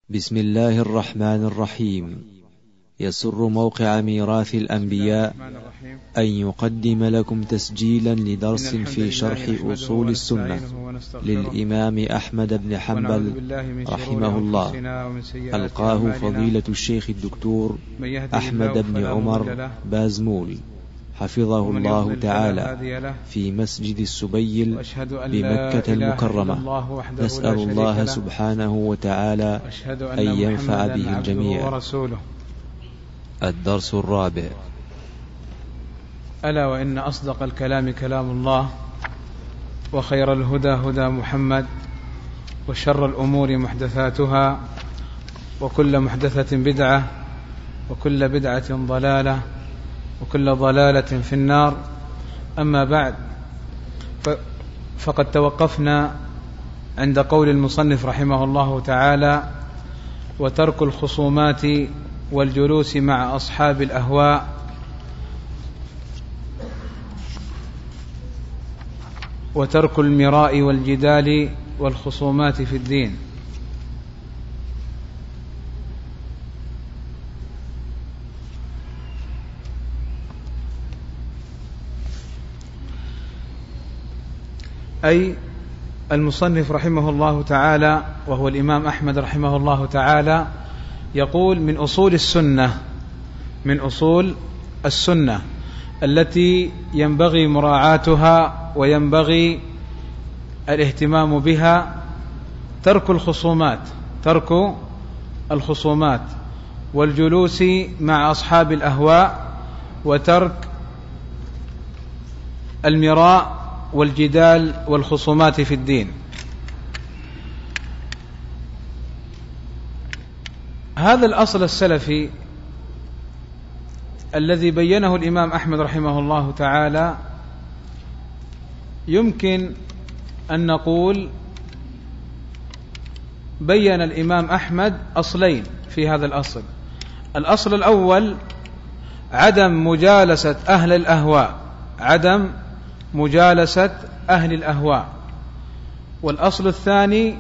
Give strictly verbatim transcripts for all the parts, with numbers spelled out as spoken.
بسم الله الرحمن الرحيم. يسر موقع ميراث الأنبياء أن يقدم لكم تسجيلا لدرس في شرح أصول السنة للإمام أحمد بن حنبل رحمه الله، ألقاه فضيلة الشيخ الدكتور أحمد بن عمر بازمول حفظه الله تعالى في مسجد السبيل بمكة المكرمة. نسأل الله سبحانه وتعالى أن ينفع به الجميع. الدرس الرابع. ألا وإن أصدق الكلام كلام الله، وخير الهدى هدى محمد، وشر الأمور محدثاتها، وكل محدثة بدعة، وكل بدعة ضلالة، وكل ضلالة في النار. أما بعد، فقد توقفنا عند قول المصنف رحمه الله تعالى: وترك الخصومات والجلوس مع أصحاب الأهواء وترك المراء والجدال والخصومات في الدين. أي المصنف رحمه الله تعالى، وهو الإمام أحمد رحمه الله تعالى، يقول: من أصول السنة من أصول السنة التي ينبغي مراعاتها وينبغي الاهتمام بها ترك الخصومات ترك الخصومات والجلوس مع أصحاب الأهواء وترك المراء والجدال والخصومات في الدين. هذا الأصل السلفي الذي بينه الإمام أحمد رحمه الله تعالى، يمكن أن نقول بين الإمام أحمد أصلين في هذا الأصل. الأصل الأول عدم مجالسة أهل الأهواء عدم مجالسة أهل الأهواء والأصل الثاني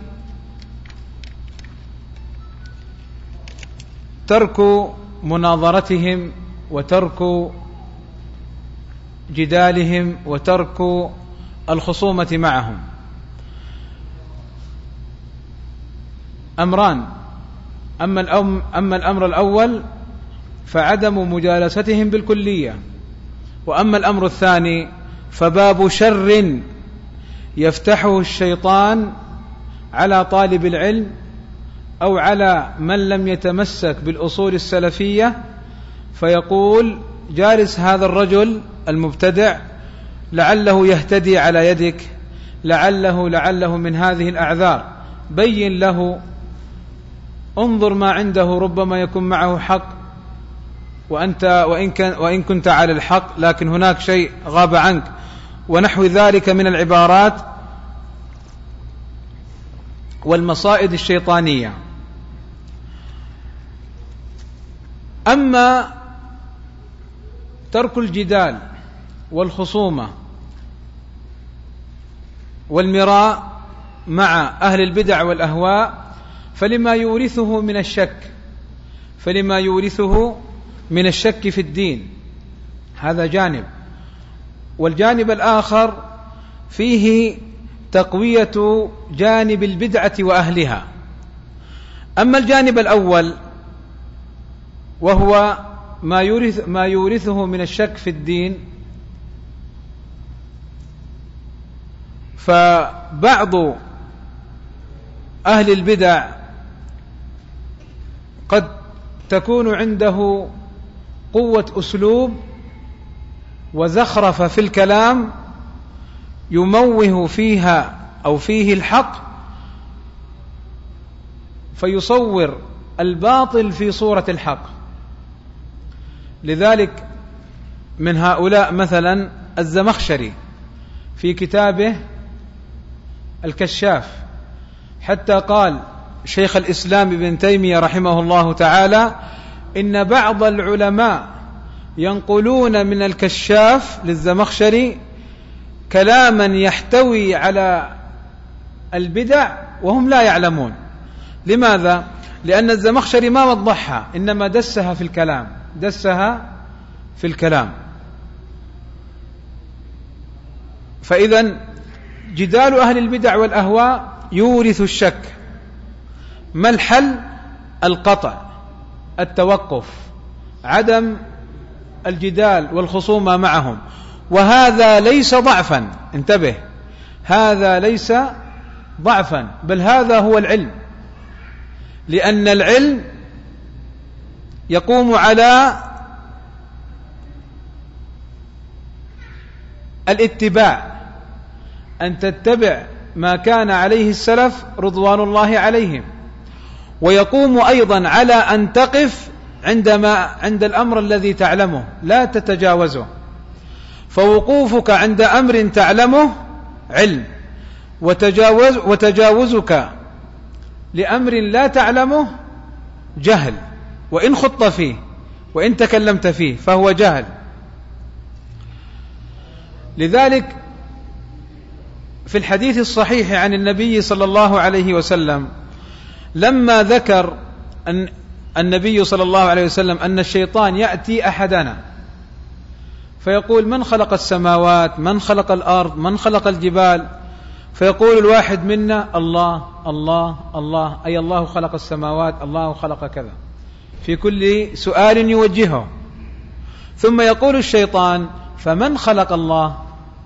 ترك مناظرتهم وترك جدالهم وترك الخصومة معهم. أمران: أما, الأم أما الأمر الأول فعدم مجالستهم بالكلية، وأما الأمر الثاني فباب شر يفتحه الشيطان على طالب العلم أو على من لم يتمسك بالأصول السلفية، فيقول: جالس هذا الرجل المبتدع لعله يهتدي على يدك، لعله لعله من هذه الأعذار، بين له، انظر ما عنده، ربما يكون معه حق، وأنت وإن, كان وإن كنت على الحق لكن هناك شيء غاب عنك، ونحو ذلك من العبارات والمصائد الشيطانية. أما ترك الجدال والخصومة والمراء مع أهل البدع والأهواء فلما يورثه من الشك فلما يورثه من الشك في الدين، هذا جانب. والجانب الآخر فيه تقوية جانب البدعة وأهلها. أما الجانب الأول وهو ما يورث ما يورثه من الشك في الدين، فبعض أهل البدع قد تكون عنده قوة أسلوب وزخرفة في الكلام يموه فيها أو فيه الحق، فيصور الباطل في صورة الحق. لذلك من هؤلاء مثلا الزمخشري في كتابه الكشاف، حتى قال شيخ الإسلام ابن تيمية رحمه الله تعالى: إن بعض العلماء ينقلون من الكشاف للزمخشري كلاما يحتوي على البدع وهم لا يعلمون. لماذا؟ لأن الزمخشري ما وضحها، إنما دسها في الكلام، دسها في الكلام. فإذا جدال أهل البدع والأهواء يورث الشك. ما الحل؟ القطع، التوقف، عدم الجدال والخصومة معهم. وهذا ليس ضعفا، انتبه، هذا ليس ضعفا، بل هذا هو العلم، لأن العلم يقوم على الاتباع، أن تتبع ما كان عليه السلف رضوان الله عليهم، ويقوم أيضا على أن تقف عندما عند الأمر الذي تعلمه لا تتجاوزه. فوقوفك عند أمر تعلمه علم، وتجاوز وتجاوزك لأمر لا تعلمه جهل، وإن خضت فيه وإن تكلمت فيه فهو جهل. لذلك في الحديث الصحيح عن النبي صلى الله عليه وسلم لما ذكر أن النبي صلى الله عليه وسلم أن الشيطان يأتي أحدنا فيقول: من خلق السماوات؟ من خلق الأرض؟ من خلق الجبال؟ فيقول الواحد منا: الله الله الله، أي الله خلق السماوات، الله خلق كذا، في كل سؤال يوجهه. ثم يقول الشيطان: فمن خلق الله؟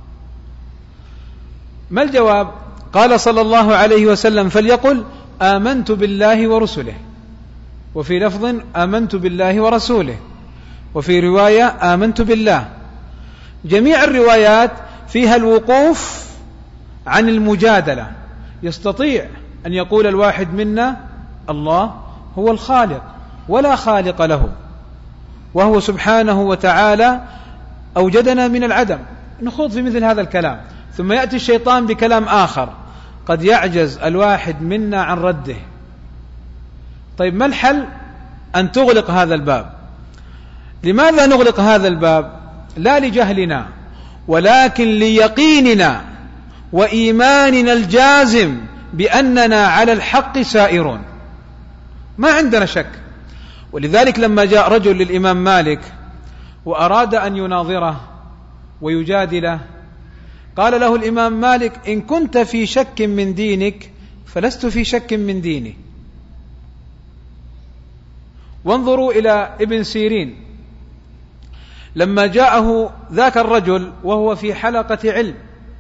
ما الجواب؟ قال صلى الله عليه وسلم: فليقل آمنت بالله ورسله، وفي لفظ آمنت بالله ورسوله، وفي رواية آمنت بالله. جميع الروايات فيها الوقوف عن المجادلة. يستطيع أن يقول الواحد منا: الله هو الخالق ولا خالق له، وهو سبحانه وتعالى أوجدنا من العدم، نخوض في مثل هذا الكلام. ثم يأتي الشيطان بكلام آخر قد يعجز الواحد منا عن رده. طيب ما الحل؟ أن تغلق هذا الباب. لماذا نغلق هذا الباب؟ لا لجهلنا، ولكن ليقيننا وإيماننا الجازم بأننا على الحق سائرون، ما عندنا شك. ولذلك لما جاء رجل للإمام مالك وأراد أن يناظره ويجادله، قال له الإمام مالك: إن كنت في شك من دينك فلست في شك من ديني. وانظروا إلى ابن سيرين لما جاءه ذاك الرجل وهو في حلقة علم،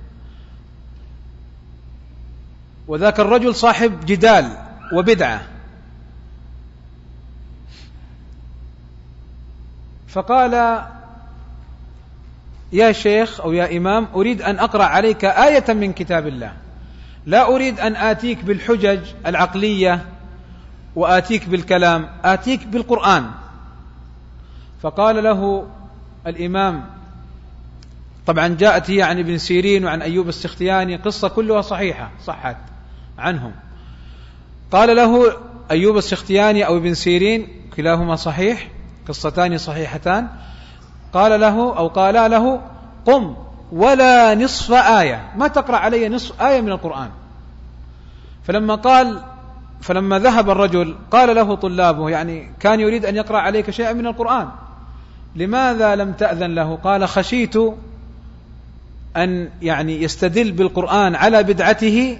وذاك الرجل صاحب جدال وبدعة، فقال: يا شيخ أو يا إمام، أريد أن أقرأ عليك آية من كتاب الله، لا أريد أن آتيك بالحجج العقلية وآتيك بالكلام، آتيك بالقرآن. فقال له الإمام، طبعا جاءت هي عن ابن سيرين وعن أيوب السختياني، قصة كلها صحيحة صحت عنهم. قال له أيوب السختياني أو ابن سيرين كلاهما صحيح، قصتان صحيحتان. قال له أو قال له: قم ولا نصف آية، ما تقرأ علي نصف آية من القرآن. فلما قال فلما ذهب الرجل قال له طلابه، يعني كان يريد أن يقرأ عليك شيئا من القرآن، لماذا لم تأذن له؟ قال: خشيت أن يعني يستدل بالقرآن على بدعته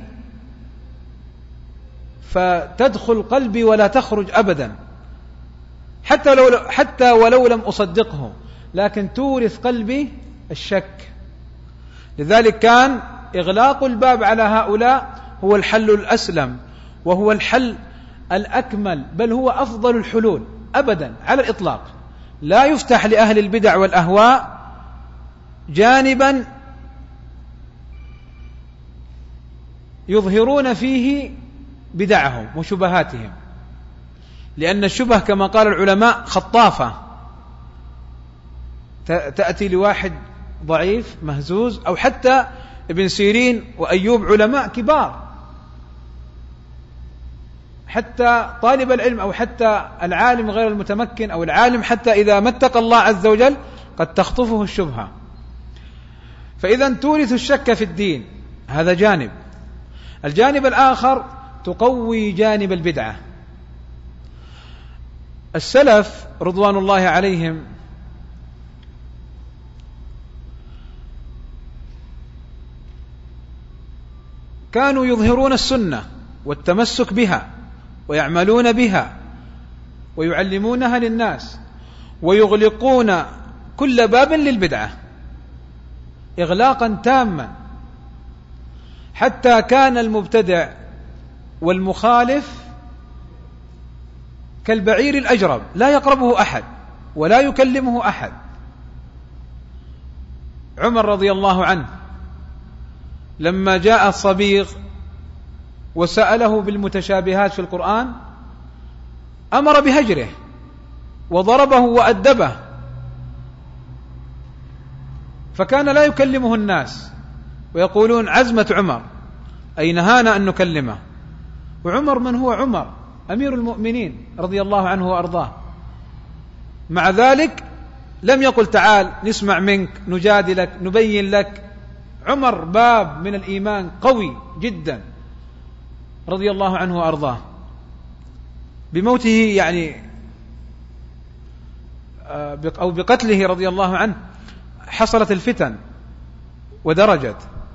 فتدخل قلبي ولا تخرج أبدا، حتى لو حتى ولو لم أصدقه، لكن تورث قلبي الشك. لذلك كان إغلاق الباب على هؤلاء هو الحل الأسلم، وهو الحل الأكمل، بل هو أفضل الحلول أبدا على الإطلاق. لا يفتح لأهل البدع والأهواء جانبا يظهرون فيه بدعهم وشبهاتهم، لأن الشبه كما قال العلماء خطافة، تأتي لواحد ضعيف مهزوز، أو حتى ابن سيرين وأيوب علماء كبار، حتى طالب العلم أو حتى العالم غير المتمكن أو العالم حتى إذا ما اتقى الله عز وجل قد تخطفه الشبهة. فإذا تورث الشك في الدين، هذا جانب. الجانب الآخر تقوي جانب البدعة، السلف رضوان الله عليهم كانوا يظهرون السنة والتمسك بها ويعملون بها ويعلمونها للناس، ويغلقون كل باب للبدعة إغلاقا تاما، حتى كان المبتدع والمخالف كالبعير الأجرب، لا يقربه أحد ولا يكلمه أحد. عمر رضي الله عنه لما جاء الصبيغ وسأله بالمتشابهات في القرآن أمر بهجره وضربه وأدبه، فكان لا يكلمه الناس ويقولون عزمة عمر، أي نهانا أن نكلمه. وعمر من هو عمر؟ أمير المؤمنين رضي الله عنه وأرضاه. مع ذلك لم يقل تعال نسمع منك نجادلك نبين لك. عمر باب من الإيمان قوي جدا رضي الله عنه وأرضاه. بموته يعني أو بقتله رضي الله عنه حصلت الفتن ودرجت.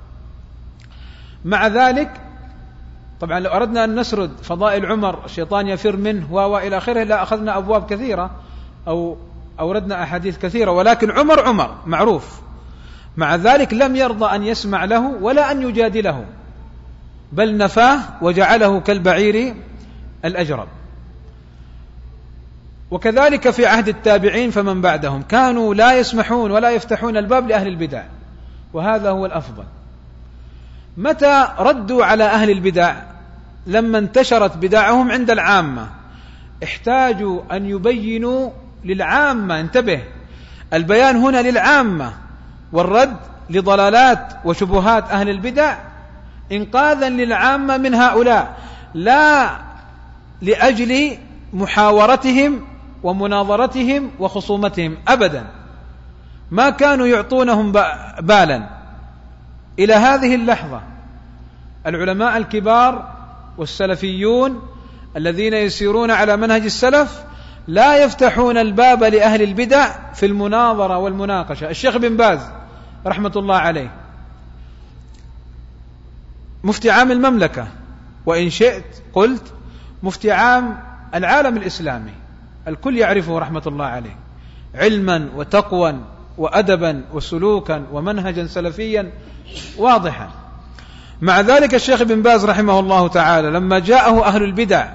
مع ذلك طبعا لو أردنا أن نسرد فضائل عمر الشيطان يفر منه وإلى آخره لا أخذنا أبواب كثيرة أو أوردنا أحاديث كثيرة، ولكن عمر عمر معروف. مع ذلك لم يرضى أن يسمع له ولا أن يجادله، بل نفاه وجعله كالبعير الأجرب. وكذلك في عهد التابعين فمن بعدهم كانوا لا يسمحون ولا يفتحون الباب لأهل البدع، وهذا هو الأفضل. متى ردوا على أهل البدع؟ لما انتشرت بدعهم عند العامة، احتاجوا أن يبينوا للعامة. انتبه، البيان هنا للعامة والرد لضلالات وشبهات أهل البدع إنقاذا للعامة من هؤلاء، لا لأجل محاورتهم ومناظرتهم وخصومتهم أبدا، ما كانوا يعطونهم بالا. إلى هذه اللحظة العلماء الكبار والسلفيون الذين يسيرون على منهج السلف لا يفتحون الباب لأهل البدع في المناظرة والمناقشة. الشيخ بن باز رحمة الله عليه مفتي عام المملكة، وإن شئت قلت مفتي عام العالم الإسلامي، الكل يعرفه رحمة الله عليه، علما وتقوى وأدبا وسلوكا ومنهجا سلفيا واضحا. مع ذلك الشيخ بن باز رحمه الله تعالى لما جاءه أهل البدع،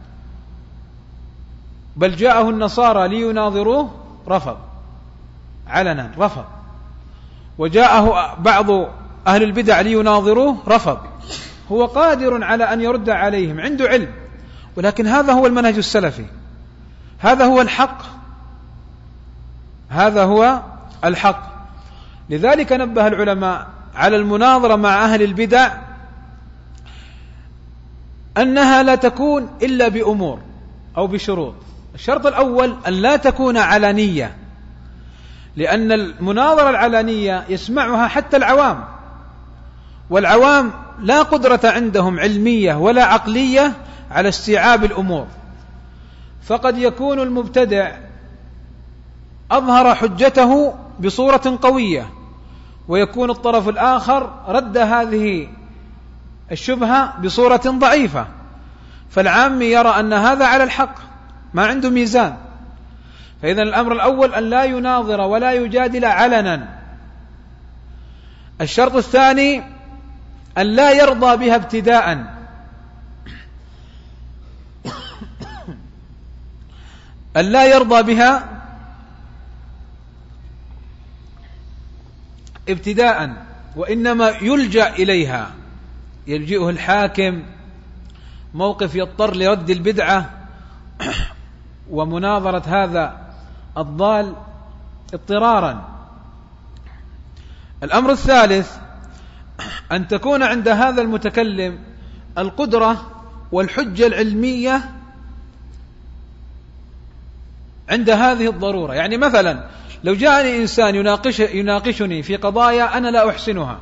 بل جاءه النصارى ليناظروه، رفض علنا، رفض. وجاءه بعض أهل البدع ليناظروه، رفض. هو قادر على أن يرد عليهم، عنده علم، ولكن هذا هو المنهج السلفي، هذا هو الحق، هذا هو الحق. لذلك نبه العلماء على المناظرة مع أهل البدع أنها لا تكون إلا بأمور أو بشروط. الشرط الأول أن لا تكون علانية، لأن المناظرة العلانية يسمعها حتى العوام، والعوام لا قدرة عندهم علمية ولا عقلية على استيعاب الأمور. فقد يكون المبتدع أظهر حجته بصورة قوية، ويكون الطرف الآخر رد هذه الشبهة بصورة ضعيفة، فالعام يرى أن هذا على الحق، ما عنده ميزان. فإذا الأمر الأول أن لا يناظر ولا يجادل علنا. الشرط الثاني أن لا يرضى بها ابتداء، أن لا يرضى بها ابتداء، وإنما يلجأ إليها، يلجئه الحاكم موقف يضطر لرد البدعة ومناظرة هذا الضال اضطرارا. الأمر الثالث أن تكون عند هذا المتكلم القدرة والحجة العلمية عند هذه الضرورة. يعني مثلا لو جاءني إنسان يناقش يناقشني في قضايا أنا لا أحسنها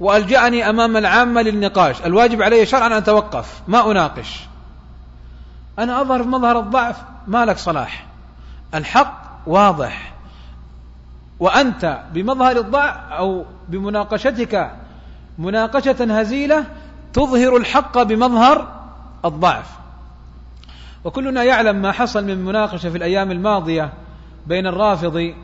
وألجأني أمام العامة للنقاش، الواجب علي شرعا أن أتوقف، ما أناقش، أنا أظهر مظهر الضعف، ما لك صلاح. الحق واضح، وأنت بمظهر الضعف أو بمناقشتك مناقشة هزيلة تظهر الحق بمظهر الضعف. وكلنا يعلم ما حصل من مناقشة في الأيام الماضية بين الرافضي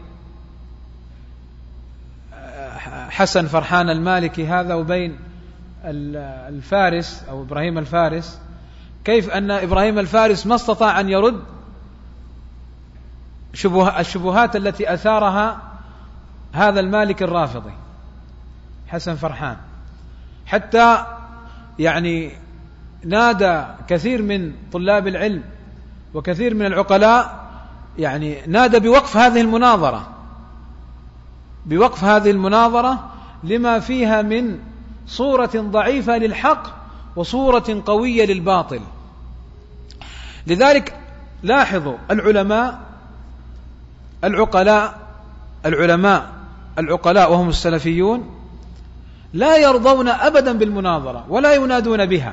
حسن فرحان المالكي هذا وبين الفارس أو إبراهيم الفارس، كيف أن إبراهيم الفارس ما استطاع أن يرد الشبهات التي أثارها هذا المالك الرافضي حسن فرحان، حتى يعني نادى كثير من طلاب العلم وكثير من العقلاء، يعني نادى بوقف هذه المناظرة بوقف هذه المناظرة لما فيها من صورة ضعيفة للحق وصورة قوية للباطل. لذلك لاحظوا العلماء العقلاء العلماء العقلاء وهم السلفيون لا يرضون أبدا بالمناظرة ولا ينادون بها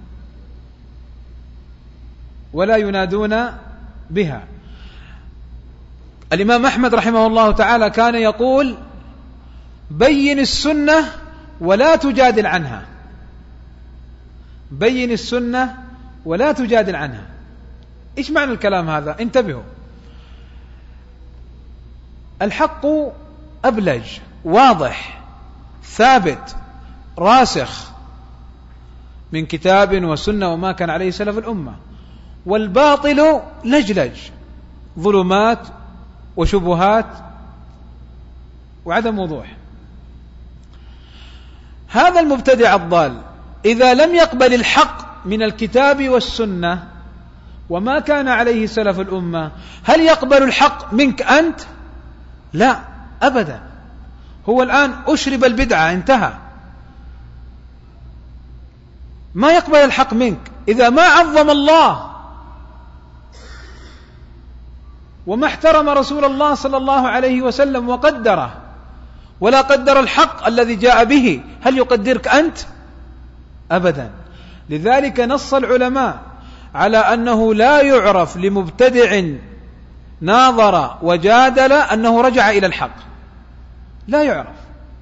ولا ينادون بها. الإمام أحمد رحمه الله تعالى كان يقول: بين السنة ولا تجادل عنها، بين السنة ولا تجادل عنها. إيش معنى الكلام هذا؟ انتبهوا، الحق أبلج واضح ثابت راسخ من كتاب وسنة وما كان عليه سلف الأمة، والباطل لجلج ظلمات وشبهات وعدم وضوح. هذا المبتدع الضال إذا لم يقبل الحق من الكتاب والسنة وما كان عليه سلف الأمة، هل يقبل الحق منك أنت؟ لا أبدا. هو الآن أشرب البدعة انتهى، ما يقبل الحق منك إذا ما عظم الله وما احترم رسول الله صلى الله عليه وسلم وقدره ولا قدر الحق الذي جاء به. هل يقدرك أنت؟ أبدا. لذلك نص العلماء على أنه لا يعرف لمبتدع ناظر وجادل أنه رجع إلى الحق، لا يعرف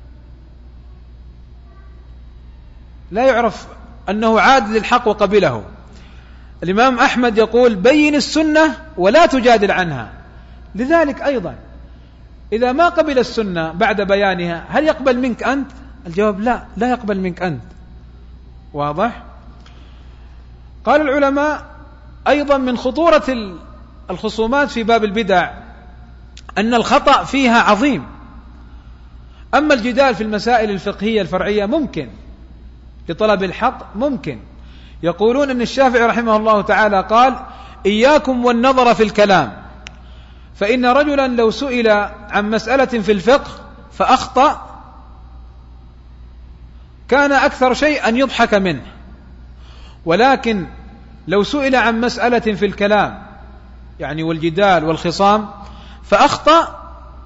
لا يعرف أنه عاد للحق وقبله. الإمام أحمد يقول: بين السنة ولا تجادل عنها. لذلك أيضا إذا ما قبل السنة بعد بيانها، هل يقبل منك أنت؟ الجواب لا، لا يقبل منك أنت. واضح؟ قال العلماء أيضا من خطورة الخصومات في باب البدع أن الخطأ فيها عظيم. أما الجدال في المسائل الفقهية الفرعية ممكن لطلب الحق، ممكن. يقولون أن الشافعي رحمه الله تعالى قال: إياكم والنظر في الكلام، فإن رجلا لو سئل عن مسألة في الفقه فأخطأ كان أكثر شيء أن يضحك منه، ولكن لو سئل عن مسألة في الكلام يعني والجدال والخصام فأخطأ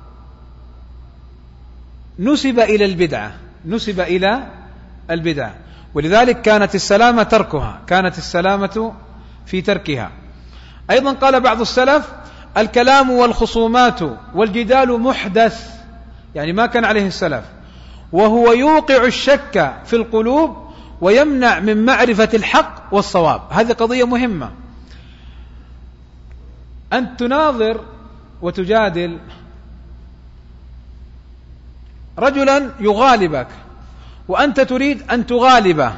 نسب إلى البدعة نسب إلى البدعة ولذلك كانت السلامة تركها كانت السلامة في تركها. أيضا قال بعض السلف: الكلام والخصومات والجدال محدث، يعني ما كان عليه السلف، وهو يوقع الشك في القلوب ويمنع من معرفة الحق والصواب. هذه قضية مهمة، أن تناظر وتجادل رجلا يغالبك وأنت تريد أن تغالبه.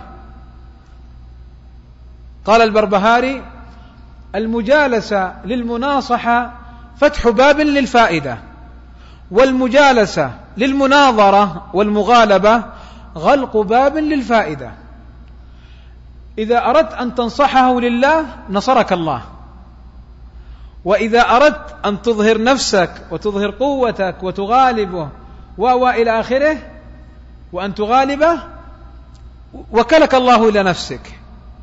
قال البربهاري: المجالسة للمناصحة فتح باب للفائدة، والمجالسة للمناظرة والمغالبة غلق باب للفائدة. إذا أردت أن تنصحه لله نصرك الله، وإذا أردت أن تظهر نفسك وتظهر قوتك وتغالبه و إلى آخره وأن تغالبه وكلك الله إلى نفسك،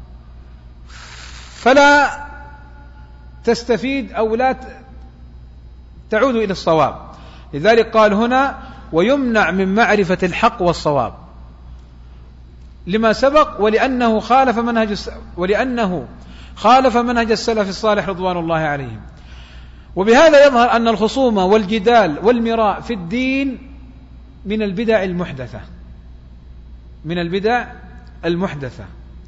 فلا تستفيد أو لا تعود إلى الصواب. لذلك قال هنا: ويمنع من معرفة الحق والصواب، لما سبق ولأنه خالف منهج ولأنه خالف منهج السلف الصالح رضوان الله عليهم. وبهذا يظهر أن الخصومة والجدال والمراء في الدين من البدع المحدثة، من البدع المحدثة.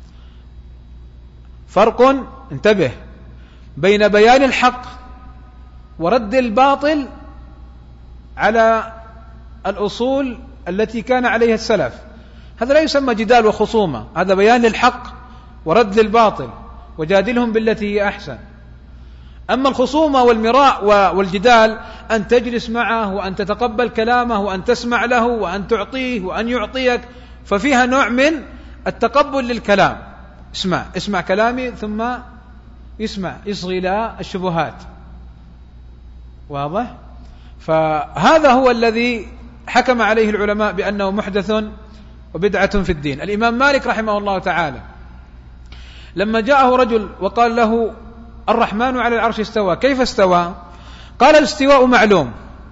فرق، انتبه، بين بيان الحق ورد الباطل على الأصول التي كان عليها السلف. هذا لا يسمى جدال وخصومة، هذا بيان للحق ورد للباطل، وجادلهم بالتي هي أحسن. أما الخصومة والمراء والجدال أن تجلس معه وأن تتقبل كلامه وأن تسمع له وأن تعطيه وأن يعطيك، ففيها نوع من التقبل للكلام. اسمع اسمع كلامي ثم يسمع، يصغي إلى الشبهات. واضح؟ فهذا هو الذي حكم عليه العلماء بأنه محدث وبدعة في الدين. الإمام مالك رحمه الله تعالى لما جاءه رجل وقال له الرحمن على العرش استوى، كيف استوى؟ قال الاستواء معلوم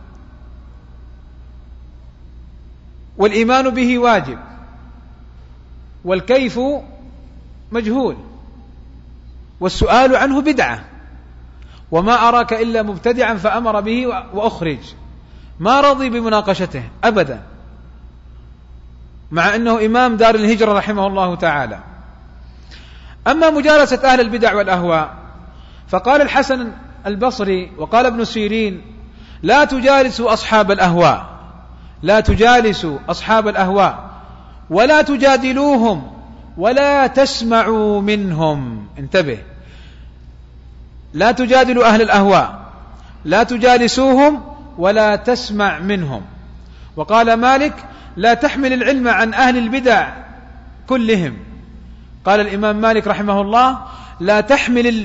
والإيمان به واجب والكيف مجهول والسؤال عنه بدعة، وما أراك إلا مبتدعا فأمر به وأخرج. ما رضي بمناقشته أبدا، مع أنه إمام دار الهجرة رحمه الله تعالى. أما مجالسة أهل البدع والأهواء، فقال الحسن البصري وقال ابن سيرين: لا تجالسوا أصحاب الأهواء، لا تجالسوا أصحاب الأهواء ولا تجادلوهم ولا تسمعوا منهم. انتبه، لا تجادلوا أهل الأهواء، لا تجالسوهم ولا تسمع منهم. وقال مالك: لا تحمل العلم عن أهل البدع كلهم. قال الإمام مالك رحمه الله: لا تحمل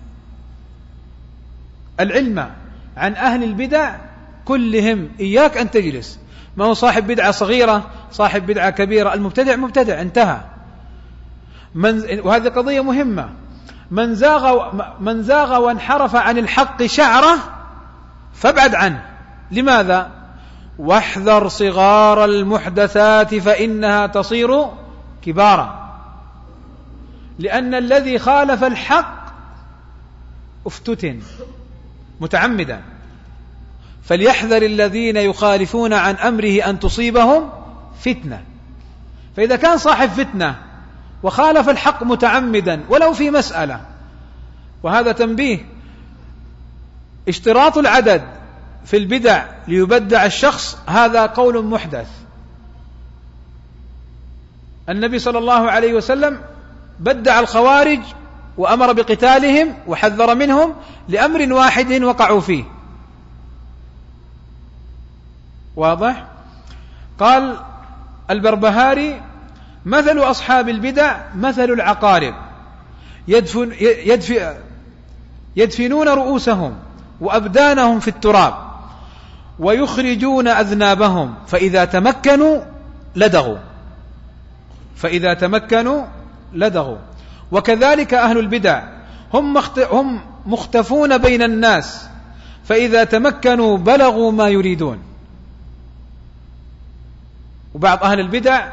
العلم عن أهل البدع كلهم، إياك أن تجلس. ما هو صاحب بدعة صغيرة صاحب بدعة كبيرة، المبتدع مبتدع انتهى. من وهذه قضية مهمة. من زاغ من زاغ وانحرف عن الحق شعرة فابعد عنه. لماذا؟ واحذر صغار المحدثات فإنها تصير كبارا. لأن الذي خالف الحق افتتن متعمدا، فليحذر الذين يخالفون عن أمره أن تصيبهم فتنة. فإذا كان صاحب فتنة وخالف الحق متعمدا ولو في مسألة، وهذا تنبيه، اشتراط العدد في البدع ليبدع الشخص هذا قول محدث. النبي صلى الله عليه وسلم بدع الخوارج وأمر بقتالهم وحذر منهم لأمر واحد وقعوا فيه. واضح؟ قال البربهاري: مثل أصحاب البدع مثل العقارب يدفن يدفن يدفنون رؤوسهم وأبدانهم في التراب ويخرجون أذنابهم، فإذا تمكنوا لدغوا فإذا تمكنوا لدغوا. وكذلك أهل البدع هم هم مختفون بين الناس، فإذا تمكنوا بلغوا ما يريدون. وبعض أهل البدع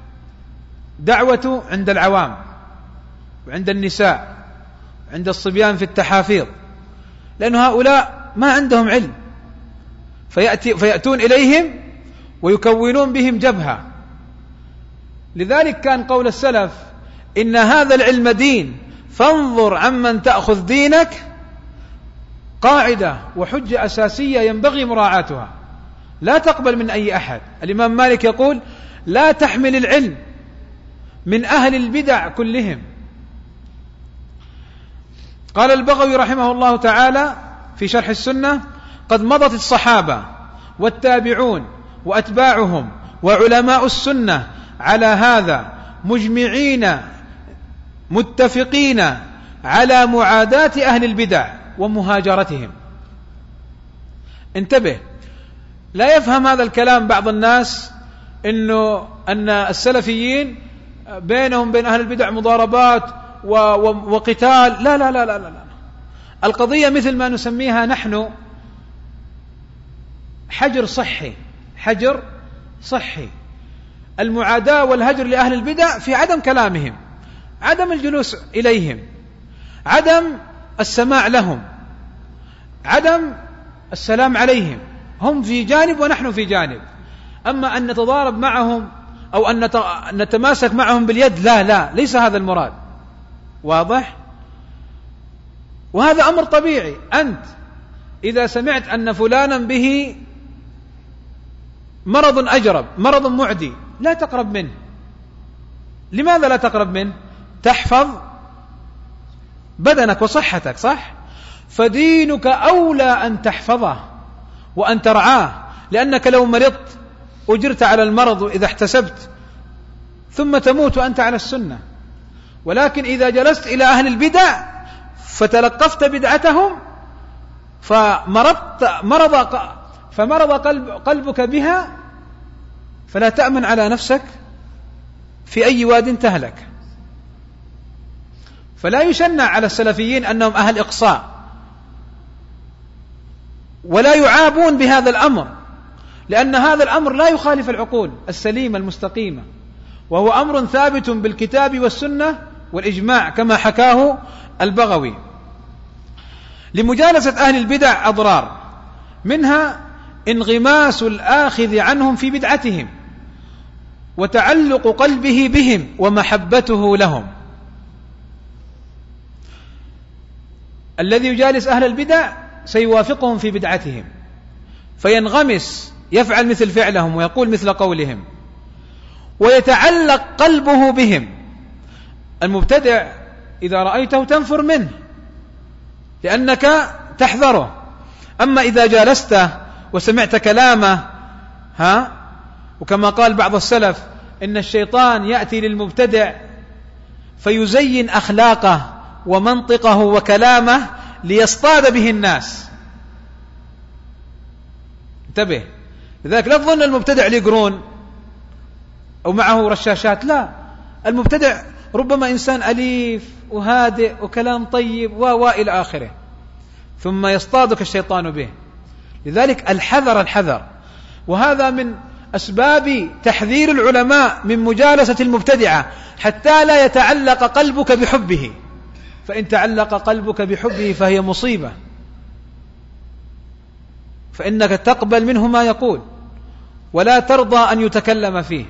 دعوة عند العوام وعند النساء عند الصبيان في التحافيظ، لأن هؤلاء ما عندهم علم، فيأتي فيأتون إليهم ويكونون بهم جبهة. لذلك كان قول السلف: إن هذا العلم دين فانظر عمن تأخذ دينك، قاعدة وحجة أساسية ينبغي مراعاتها، لا تقبل من أي أحد. الإمام مالك يقول: لا تحمل العلم من أهل البدع كلهم. قال البغوي رحمه الله تعالى في شرح السنة: قد مضت الصحابة والتابعون وأتباعهم وعلماء السنة على هذا مجمعين متفقين على معاداة أهل البدع ومهاجرتهم. انتبه، لا يفهم هذا الكلام بعض الناس إنه أن السلفيين بينهم بين أهل البدع مضاربات وقتال. لا لا لا لا لا القضية مثل ما نسميها نحن حجر صحي، حجر صحي. المعاداة والهجر لأهل البدع في عدم كلامهم، عدم الجلوس إليهم. عدم السماع لهم، عدم السلام عليهم، هم في جانب ونحن في جانب. أما أن نتضارب معهم أو أن نتماسك معهم باليد، لا لا، ليس هذا المراد. واضح؟ وهذا أمر طبيعي. أنت إذا سمعت أن فلانا به مرض أجرب، مرض معدي، لا تقرب منه. لماذا لا تقرب منه؟ تحفظ بدنك وصحتك، صح؟ فدينك أولى أن تحفظه وأن ترعاه، لأنك لو مرضت أجرت على المرض إذا احتسبت، ثم تموت وأنت على السنة. ولكن إذا جلست إلى أهل البدع فتلقفت بدعتهم فمرضت مرض فمرض قلب قلبك بها، فلا تأمن على نفسك في أي واد تهلك. فلا يشنع على السلفيين أنهم أهل إقصاء، ولا يعابون بهذا الأمر، لأن هذا الأمر لا يخالف العقول السليمة المستقيمة، وهو أمر ثابت بالكتاب والسنة والإجماع كما حكاه البغوي. لمجالسة أهل البدع أضرار، منها انغماس الآخذ عنهم في بدعتهم، وتعلق قلبه بهم ومحبته لهم. الذي يجالس أهل البدع سيوافقهم في بدعتهم فينغمس، يفعل مثل فعلهم ويقول مثل قولهم، ويتعلق قلبه بهم. المبتدع إذا رأيته تنفر منه لأنك تحذره. أما إذا جالسته وسمعت كلامه، ها، وكما قال بعض السلف إن الشيطان يأتي للمبتدع فيزين أخلاقه ومنطقه وكلامه ليصطاد به الناس. انتبه، لذلك لا تظن المبتدع ليقرون أو معه رشاشات، لا، المبتدع ربما إنسان أليف وهادئ وكلام طيب وإلى آخره، ثم يصطادك الشيطان به. لذلك الحذر الحذر، وهذا من أسباب تحذير العلماء من مجالسة المبتدعة حتى لا يتعلق قلبك بحبه، فإن تعلق قلبك بحبه فهي مصيبة، فإنك تقبل منه ما يقول ولا ترضى أن يتكلم فيه.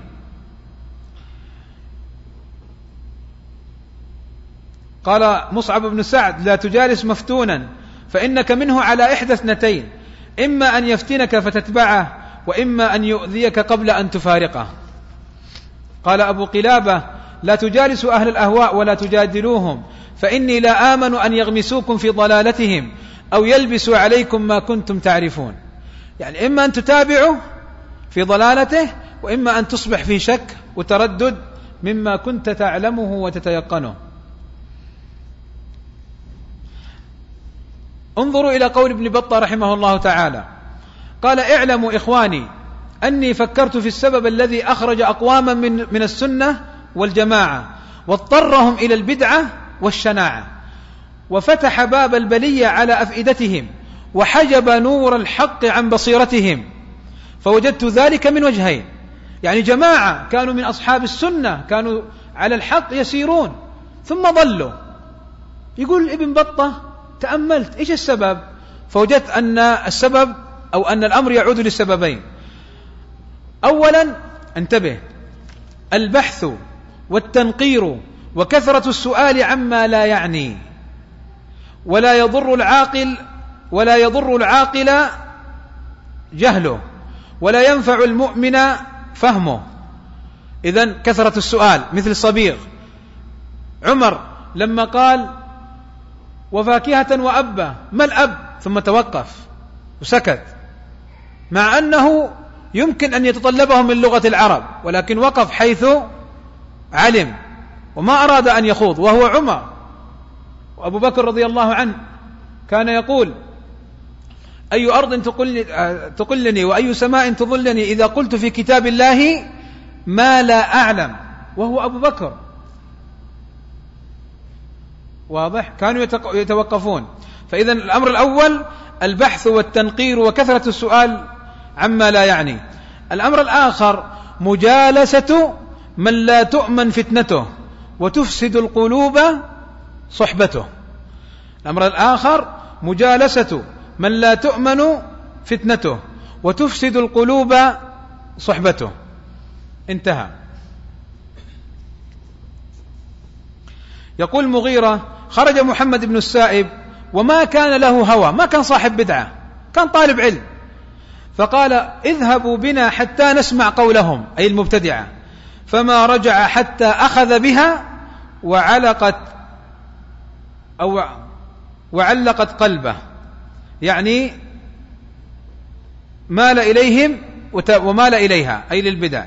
قال مصعب بن سعد لا تجالس مفتونا فإنك منه على إحدى اثنتين، إما أن يفتنك فتتبعه، وإما أن يؤذيك قبل أن تفارقه. قال أبو قلابة لا تجالسوا أهل الأهواء ولا تجادلوهم، فإني لا آمن أن يغمسوكم في ضلالتهم أو يلبسوا عليكم ما كنتم تعرفون. يعني إما أن تتابعوا في ضلالته، وإما أن تصبح في شك وتردد مما كنت تعلمه وتتيقنه. انظروا إلى قول ابن بطة رحمه الله تعالى، قال اعلموا إخواني أني فكرت في السبب الذي أخرج أقواما من, من السنة والجماعة واضطرهم إلى البدعة والشناعة، وفتح باب البلية على أفئدتهم، وحجب نور الحق عن بصيرتهم، فوجدت ذلك من وجهين. يعني جماعة كانوا من أصحاب السنة، كانوا على الحق يسيرون، ثم ضلوا. يقول ابن بطة تأملت إيش السبب، فوجدت أن السبب أو أن الأمر يعود لسببين. أولا انتبه، البحث والتنقير وكثرة السؤال عما لا يعني، ولا يضر العاقل ولا يضر العاقل جهله، ولا ينفع المؤمن فهمه. إذن كثرة السؤال، مثل الصبيغ عمر لما قال وفاكهة وأبا، ما الأب؟ ثم توقف وسكت، مع أنه يمكن أن يتطلبه من لغة العرب، ولكن وقف حيث علم وما أراد أن يخوض، وهو عمر. وأبو بكر رضي الله عنه كان يقول أي أرض تقلني وأي سماء تظلني إذا قلت في كتاب الله ما لا أعلم، وهو أبو بكر. واضح؟ كانوا يتوقفون. فإذا الأمر الأول البحث والتنقير وكثرة السؤال عما لا يعني. الأمر الآخر مجالسة من لا تؤمن فتنته وتفسد القلوب صحبته. الأمر الآخر مجالسة من لا تؤمن فتنته وتفسد القلوب صحبته. انتهى. يقول مغيرة: خرج محمد بن السائب وما كان له هوى، ما كان صاحب بدعة، كان طالب علم، فقال: اذهبوا بنا حتى نسمع قولهم، أي المبتدعة، فما رجع حتى أخذ بها وعلقت أو وعلقت قلبه، يعني مال إليهم ومال إليها، أي للبدع.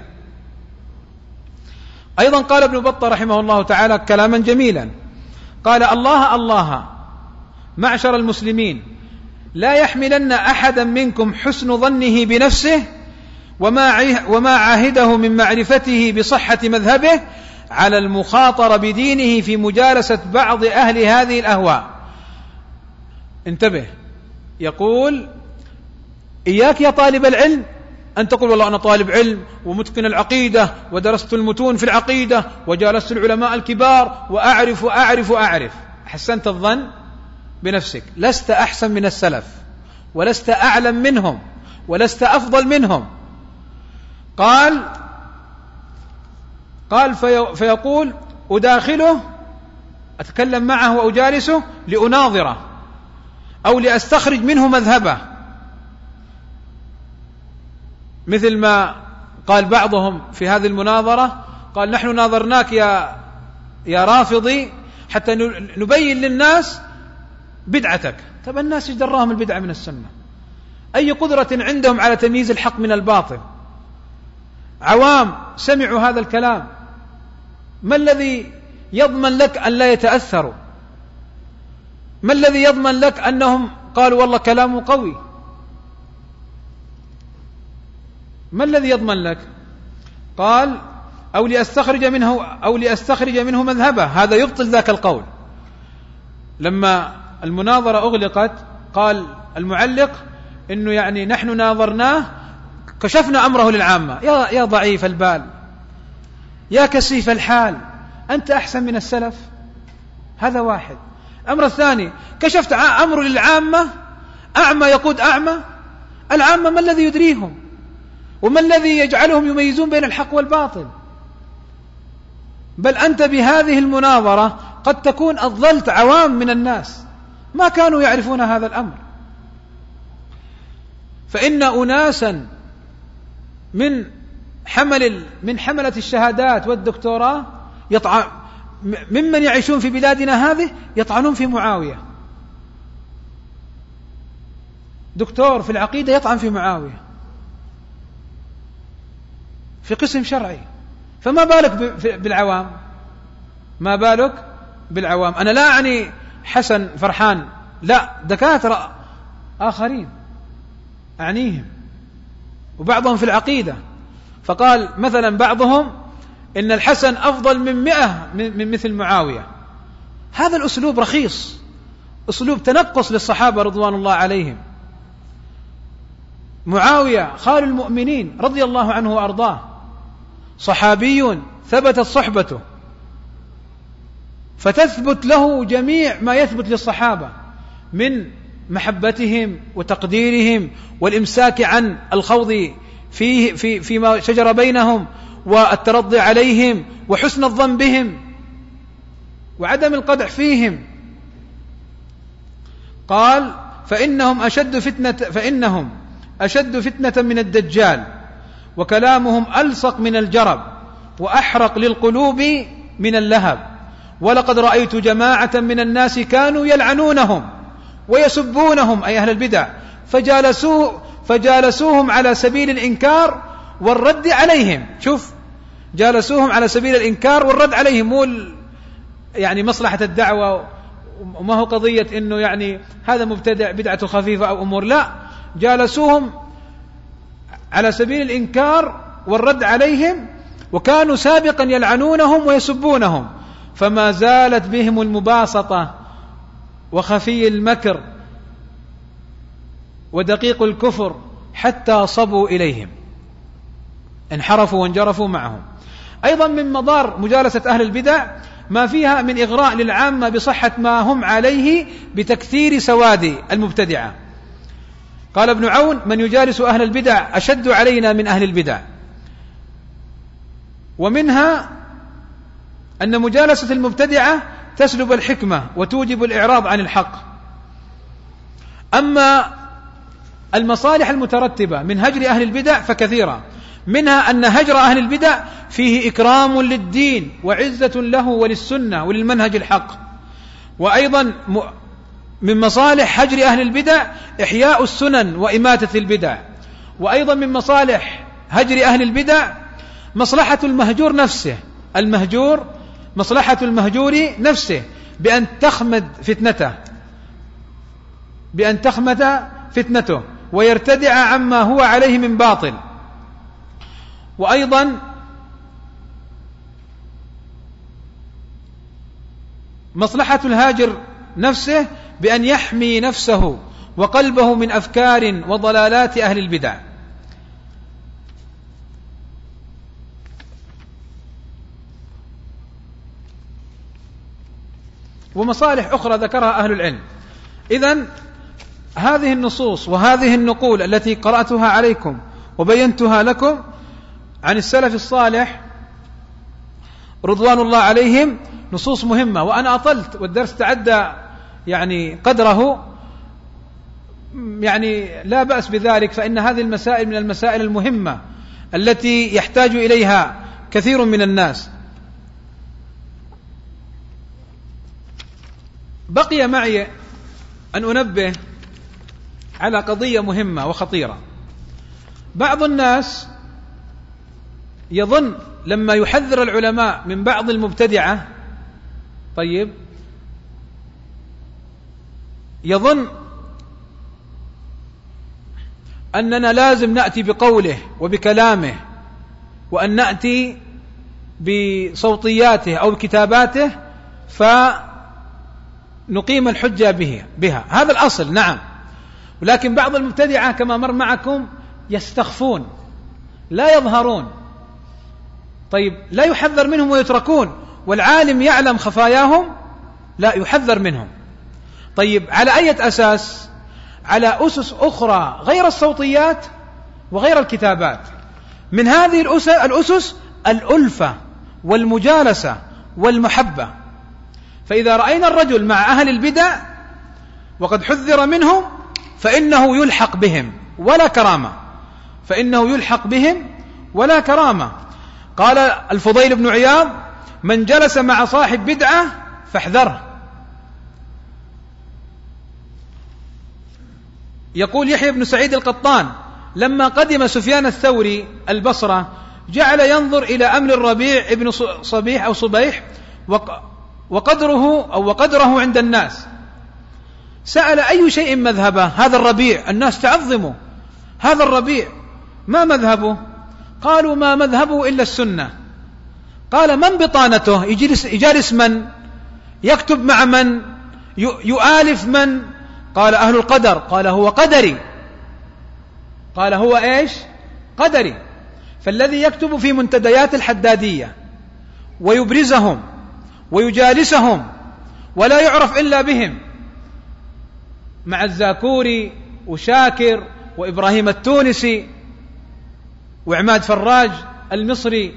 أيضا قال ابن بطة رحمه الله تعالى كلاما جميلا، قال: الله الله معشر المسلمين، لا يحملن أحدا منكم حسن ظنه بنفسه وما عاهده من معرفته بصحة مذهبه على المخاطرة بدينه في مجالسة بعض أهل هذه الأهواء. انتبه، يقول: إياك يا طالب العلم أن تقول والله أنا طالب علم ومتقن العقيدة ودرست المتون في العقيدة وجالست العلماء الكبار وأعرف وأعرف وأعرف. حسنت الظن بنفسك، لست أحسن من السلف ولست أعلم منهم ولست أفضل منهم. قال قال في فيقول: أداخله، أتكلم معه وأجالسه لأناظره أو لأستخرج منه مذهبه، مثل ما قال بعضهم في هذه المناظرة، قال: نحن ناظرناك يا يا رافضي حتى نبين للناس بدعتك. طب الناس ايش دراهم البدعة من السنة؟ أي قدرة عندهم على تمييز الحق من الباطل؟ عوام سمعوا هذا الكلام، ما الذي يضمن لك أن لا يتأثروا؟ ما الذي يضمن لك أنهم قالوا والله كلامه قوي؟ ما الذي يضمن لك؟ قال: أو لأستخرج منه أو لأستخرج منه مذهبه، هذا يبطل ذاك القول. لما المناظرة أغلقت قال المعلق إنه يعني نحن ناظرناه كشفنا أمره للعامة. يا يا ضعيف البال، يا كسيف الحال، أنت أحسن من السلف؟ هذا واحد. الأمر الثاني، كشفت أمر للعامة، أعمى يقود أعمى، العامة ما الذي يدريهم وما الذي يجعلهم يميزون بين الحق والباطل؟ بل أنت بهذه المناظرة قد تكون أضللت عوام من الناس ما كانوا يعرفون هذا الأمر. فإن أناسا من حمل من حملة الشهادات والدكتوراه يطعن ممن يعيشون في بلادنا هذه يطعنون في معاوية. دكتور في العقيدة يطعن في معاوية في قسم شرعي، فما بالك بالعوام؟ ما بالك بالعوام؟ أنا لا أعني حسن فرحان، لا، دكاترة آخرين أعنيهم وبعضهم في العقيدة. فقال مثلا بعضهم إن الحسن أفضل من مئة من مثل معاوية. هذا الأسلوب رخيص، أسلوب تنقص للصحابة رضوان الله عليهم. معاوية خال المؤمنين رضي الله عنه وأرضاه، صحابي ثبتت صحبته، فتثبت له جميع ما يثبت للصحابة من محبتهم وتقديرهم والإمساك عن الخوض فيه في فيما شجر بينهم والترضي عليهم وحسن الظن بهم وعدم القدح فيهم. قال: فإنهم أشد فتنة فإنهم أشد فتنة من الدجال، وكلامهم ألصق من الجرب، وأحرق للقلوب من اللهب. ولقد رأيت جماعة من الناس كانوا يلعنونهم ويسبونهم، أي أهل البدع، فجالسوه فجالسوهم على سبيل الإنكار والرد عليهم. شوف، جالسوهم على سبيل الإنكار والرد عليهم، مو يعني مصلحة الدعوة، وما هو قضية إنه يعني هذا مبتدع بدعة خفيفة أو أمور، لا، جالسوهم على سبيل الإنكار والرد عليهم، وكانوا سابقا يلعنونهم ويسبونهم، فما زالت بهم المباسطة وخفي المكر ودقيق الكفر حتى صبوا إليهم، انحرفوا وانجرفوا معهم. أيضا من مضار مجالسة أهل البدع ما فيها من إغراء للعامة بصحة ما هم عليه بتكثير سواد المبتدعة. قال ابن عون: من يجالس أهل البدع أشد علينا من أهل البدع. ومنها أن مجالسة المبتدعة تسلب الحكمة وتوجب الإعراض عن الحق. أما المصالح المترتبة من هجر أهل البدع فكثيرة، منها أن هجر أهل البدع فيه إكرام للدين وعزة له وللسنة وللمنهج الحق. وأيضا من مصالح هجر أهل البدع إحياء السنن وإماتة البدع. وأيضا من مصالح هجر أهل البدع مصلحة المهجور نفسه، المهجور مصلحة المهجور نفسه بأن تخمد فتنته بأن تخمد فتنته ويرتدع عما هو عليه من باطل. وأيضا مصلحة الهاجر نفسه بأن يحمي نفسه وقلبه من أفكار وضلالات أهل البدع. ومصالح أخرى ذكرها أهل العلم. إذن هذه النصوص وهذه النقول التي قرأتها عليكم وبينتها لكم عن السلف الصالح رضوان الله عليهم نصوص مهمة. وأنا أطلت والدرس تعدى يعني قدره، يعني لا بأس بذلك، فإن هذه المسائل من المسائل المهمة التي يحتاج إليها كثير من الناس. بقي معي أن أنبه على قضية مهمة وخطيرة. بعض الناس يظن لما يحذر العلماء من بعض المبتدعة، طيب يظن أننا لازم نأتي بقوله وبكلامه، وأن نأتي بصوتياته أو بكتاباته فنقيم الحجة به بها. هذا الأصل، نعم. ولكن بعض المبتدعة كما مر معكم يستخفون، لا يظهرون. طيب لا يحذر منهم ويتركون، والعالم يعلم خفاياهم، لا يحذر منهم. طيب على أي أساس؟ على أسس أخرى غير الصوتيات وغير الكتابات. من هذه الأسس الألفة والمجالسة والمحبة. فإذا رأينا الرجل مع أهل البدع وقد حذر منهم فإنه يلحق بهم ولا كرامة، فإنه يلحق بهم ولا كرامة. قال الفضيل بن عياض: من جلس مع صاحب بدعة فاحذره. يقول يحيى بن سعيد القطان: لما قدم سفيان الثوري البصرة جعل ينظر إلى أمر الربيع ابن صبيح أو صبيح وقدره أو وقدره عند الناس. سأل: أي شيء مذهبه هذا الربيع؟ الناس تعظمه، هذا الربيع ما مذهبه؟ قالوا: ما مذهبه إلا السنة. قال: من بطانته؟ يجلس, يجالس من؟ يكتب مع من؟ يؤالف من؟ قال: أهل القدر. قال: هو قدري. قال: هو إيش؟ قدري. فالذي يكتب في منتديات الحدادية ويبرزهم ويجالسهم ولا يعرف إلا بهم، مع الزاكوري وشاكر وإبراهيم التونسي وعماد فراج المصري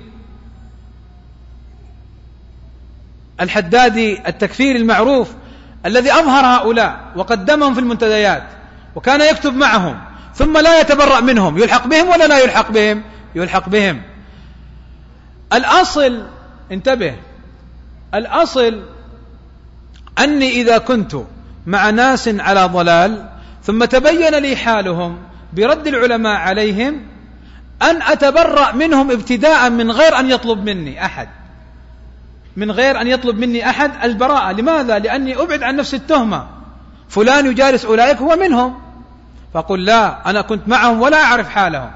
الحدادي التكفير المعروف الذي أظهر هؤلاء وقدمهم في المنتديات وكان يكتب معهم، ثم لا يتبرأ منهم، يلحق بهم ولا لا يلحق بهم؟ يلحق بهم. الأصل، انتبه، الأصل أني إذا كنت مع ناس على ضلال ثم تبين لي حالهم برد العلماء عليهم أن أتبرأ منهم ابتداء من غير أن يطلب مني أحد من غير أن يطلب مني أحد البراءة. لماذا؟ لأني أبعد عن نفس التهمة، فلان يجالس أولئك هو منهم، فقل لا، أنا كنت معهم ولا أعرف حالهم.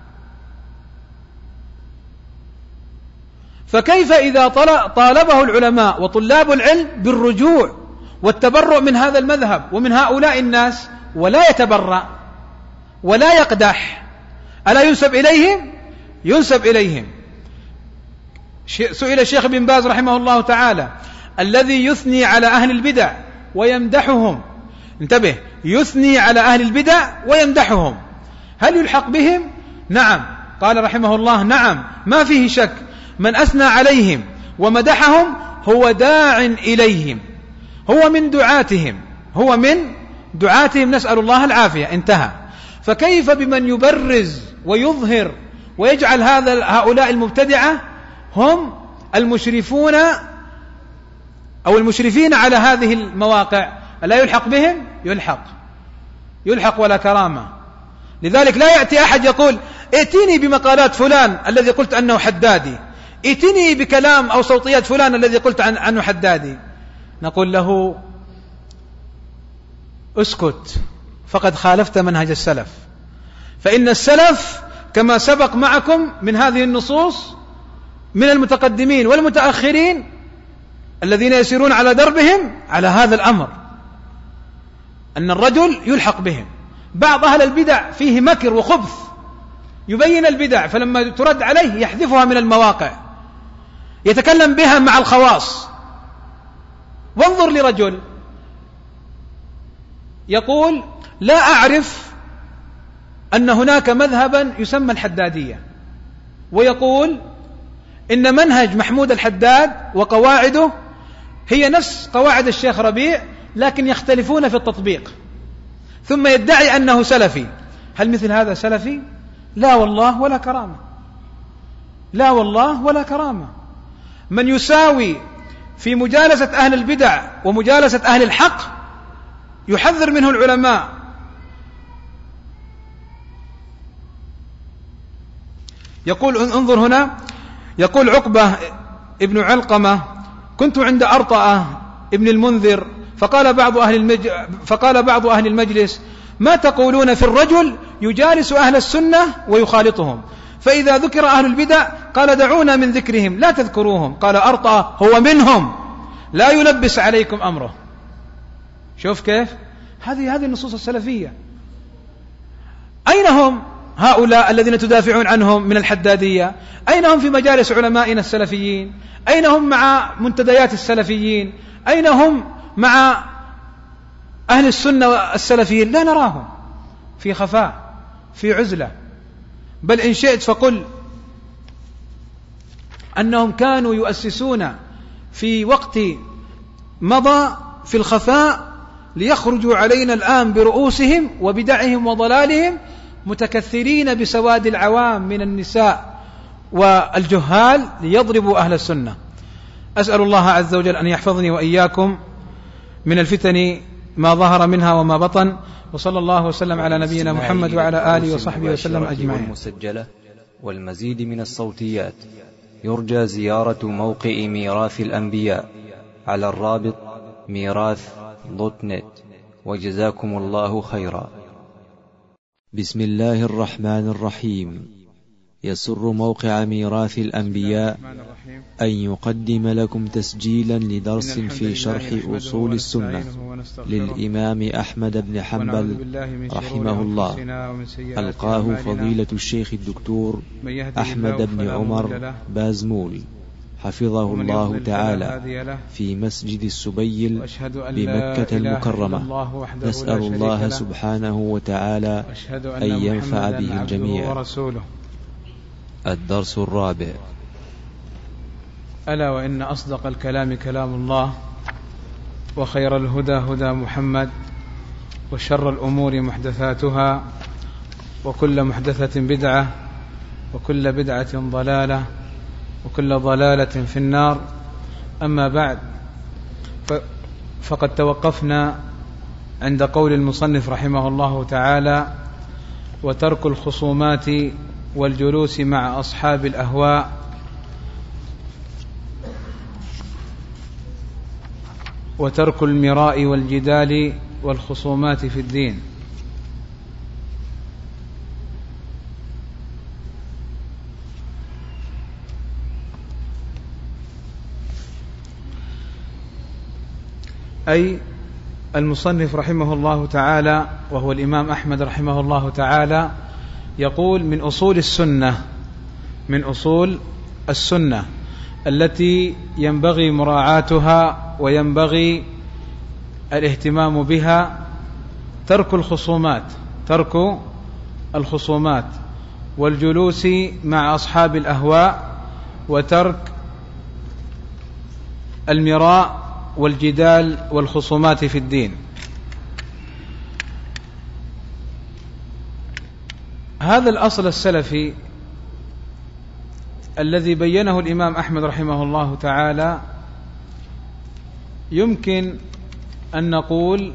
فكيف إذا طالبه العلماء وطلاب العلم بالرجوع والتبرؤ من هذا المذهب ومن هؤلاء الناس ولا يتبرأ ولا يقدح؟ ألا ينسب إليهم؟ ينسب إليهم. سئل الشيخ بن باز رحمه الله تعالى: الذي يثني على أهل البدع ويمدحهم، انتبه، يثني على أهل البدع ويمدحهم، هل يلحق بهم؟ نعم، قال رحمه الله نعم، ما فيه شك، من أثنى عليهم ومدحهم هو داع إليهم، هو من دعاتهم، هو من دعاتهم، نسأل الله العافية. انتهى. فكيف بمن يبرز ويظهر ويجعل هذا هؤلاء المبتدعة هم المشرفون أو المشرفين على هذه المواقع؟ ألا يلحق بهم؟ يلحق، يلحق ولا كرامة. لذلك لا يأتي أحد يقول ائتني بمقالات فلان الذي قلت أنه حدادي، ائتني بكلام أو صوتيات فلان الذي قلت عن عنه حدادي، نقول له اسكت، فقد خالفت منهج السلف، فإن السلف كما سبق معكم من هذه النصوص من المتقدمين والمتأخرين الذين يسيرون على دربهم على هذا الأمر، أن الرجل يلحق بهم. بعض أهل البدع فيه مكر وخبث، يبين البدع فلما ترد عليه يحذفها من المواقع، يتكلم بها مع الخواص. وانظر لرجل يقول لا أعرف أن هناك مذهبا يسمى الحدادية، ويقول إن منهج محمود الحداد وقواعده هي نفس قواعد الشيخ ربيع لكن يختلفون في التطبيق، ثم يدعي أنه سلفي. هل مثل هذا سلفي؟ لا والله ولا كرامة، لا والله ولا كرامة. من يساوي في مجالسة أهل البدع ومجالسة أهل الحق يحذر منه العلماء. يقول انظر هنا، يقول عقبة ابن علقمة كنت عند أرطأة ابن المنذر فقال بعض أهل المج... فقال بعض أهل المجلس ما تقولون في الرجل يجالس أهل السنة ويخالطهم، فإذا ذكر أهل البدع قال دعونا من ذكرهم لا تذكروهم، قال أرطأة هو منهم لا يلبس عليكم أمره. شوف كيف هذه هذه النصوص السلفية. أين هم هؤلاء الذين تدافعون عنهم من الحدادية؟ أين هم في مجالس علمائنا السلفيين؟ أين هم مع منتديات السلفيين؟ أين هم مع أهل السنة السلفيين؟ لا نراهم، في خفاء، في عزلة. بل إن شئت فقل أنهم كانوا يؤسسون في وقت مضى في الخفاء ليخرجوا علينا الآن برؤوسهم وبدعهم وضلالهم متكثرين بسواد العوام من النساء والجهال ليضربوا أهل السنة. أسأل الله عز وجل أن يحفظني وإياكم من الفتن ما ظهر منها وما بطن، وصلى الله وسلم على نبينا محمد وعلى آله وصحبه وسلم أجمعين. والمسجلة والمزيد من الصوتيات يرجى زيارة موقع ميراث الأنبياء على الرابط ميراث دوت نت، وجزاكم الله خيرا. بسم الله الرحمن الرحيم. يسر موقع ميراث الأنبياء أن يقدم لكم تسجيلا لدرس في شرح أصول السنة للإمام أحمد بن حنبل رحمه الله، ألقاه فضيلة الشيخ الدكتور أحمد بن عمر بازمول حفظه الله تعالى في مسجد السبيل بمكة المكرمة. نسأل الله سبحانه وتعالى أن ينفع به الجميع. الدرس الرابع. ألا وإن أصدق الكلام كلام الله، وخير الهدى هدى محمد، وشر الأمور محدثاتها، وكل محدثة بدعة، وكل بدعة ضلالة، وكل ضلالة في النار. أما بعد، فقد توقفنا عند قول المصنف رحمه الله تعالى: وترك الخصومات والجلوس مع أصحاب الأهواء وترك المراء والجدال والخصومات في الدين. أي المصنف رحمه الله تعالى وهو الإمام أحمد رحمه الله تعالى يقول من أصول السنة من أصول السنة التي ينبغي مراعاتها وينبغي الاهتمام بها ترك الخصومات ترك الخصومات والجلوس مع أصحاب الأهواء، وترك المراء والجدال والخصومات في الدين. هذا الأصل السلفي الذي بينه الإمام أحمد رحمه الله تعالى يمكن أن نقول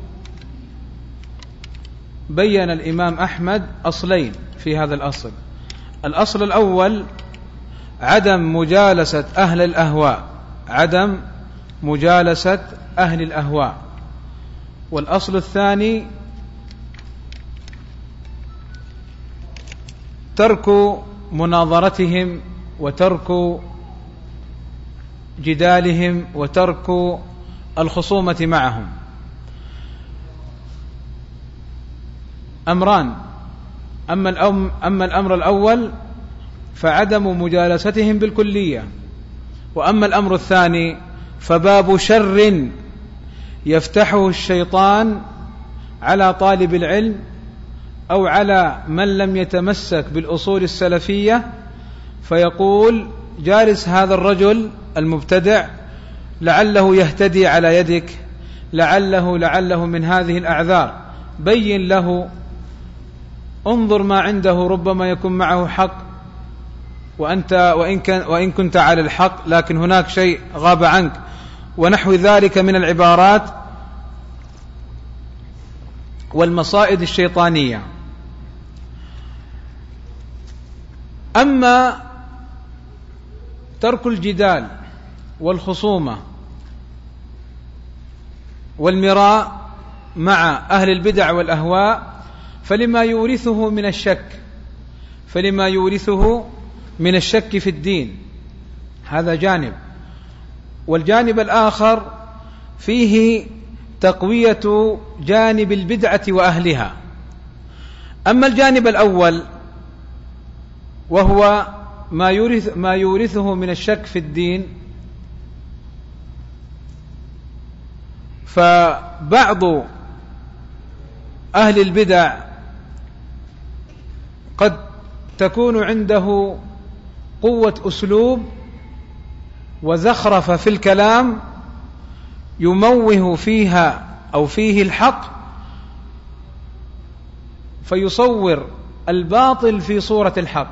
بين الإمام أحمد أصلين في هذا الأصل. الأصل الأول عدم مجالسة أهل الأهواء عدم مجالسة أهل الأهواء والأصل الثاني ترك مناظرتهم وترك جدالهم وترك الخصومة معهم. أمران، أما الأم أما الأمر الأول فعدم مجالستهم بالكلية، وأما الأمر الثاني فباب شر يفتحه الشيطان على طالب العلم أو على من لم يتمسك بالأصول السلفية، فيقول جالس هذا الرجل المبتدع لعله يهتدي على يدك، لعله لعله من هذه الأعذار، بين له، انظر ما عنده ربما يكون معه حق وأنت وإن, كان وإن كنت على الحق لكن هناك شيء غاب عنك، ونحو ذلك من العبارات والمصائد الشيطانية. أما ترك الجدال والخصومة والمراء مع أهل البدع والأهواء فلما يورثه من الشك فلما يورثه من الشك في الدين، هذا جانب. والجانب الآخر فيه تقوية جانب البدعة وأهلها. أما الجانب الأول وهو ما يورث ما يورثه من الشك في الدين، فبعض أهل البدع قد تكون عنده قوة أسلوب وزخرفة في الكلام يموه فيها أو فيه الحق، فيصور الباطل في صورة الحق.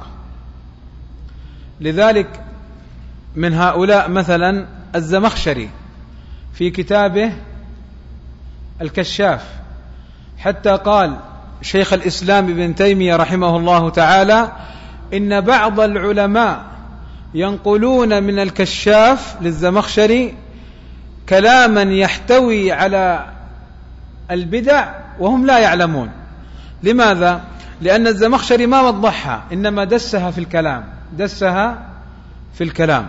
لذلك من هؤلاء مثلا الزمخشري في كتابه الكشاف، حتى قال شيخ الإسلام ابن تيمية رحمه الله تعالى إن بعض العلماء ينقلون من الكشاف للزمخشري كلاما يحتوي على البدع وهم لا يعلمون. لماذا؟ لأن الزمخشري ما وضحها، إنما دسها في الكلام دسها في الكلام.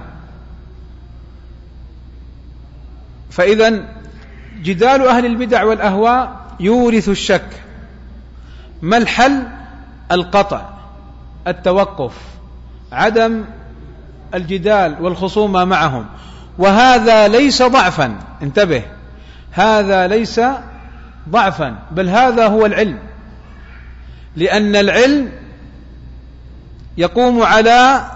فإذا جدال أهل البدع والأهواء يورث الشك. ما الحل؟ القطع، التوقف، عدم الجدال والخصومة معهم. وهذا ليس ضعفا، انتبه، هذا ليس ضعفا، بل هذا هو العلم، لأن العلم يقوم على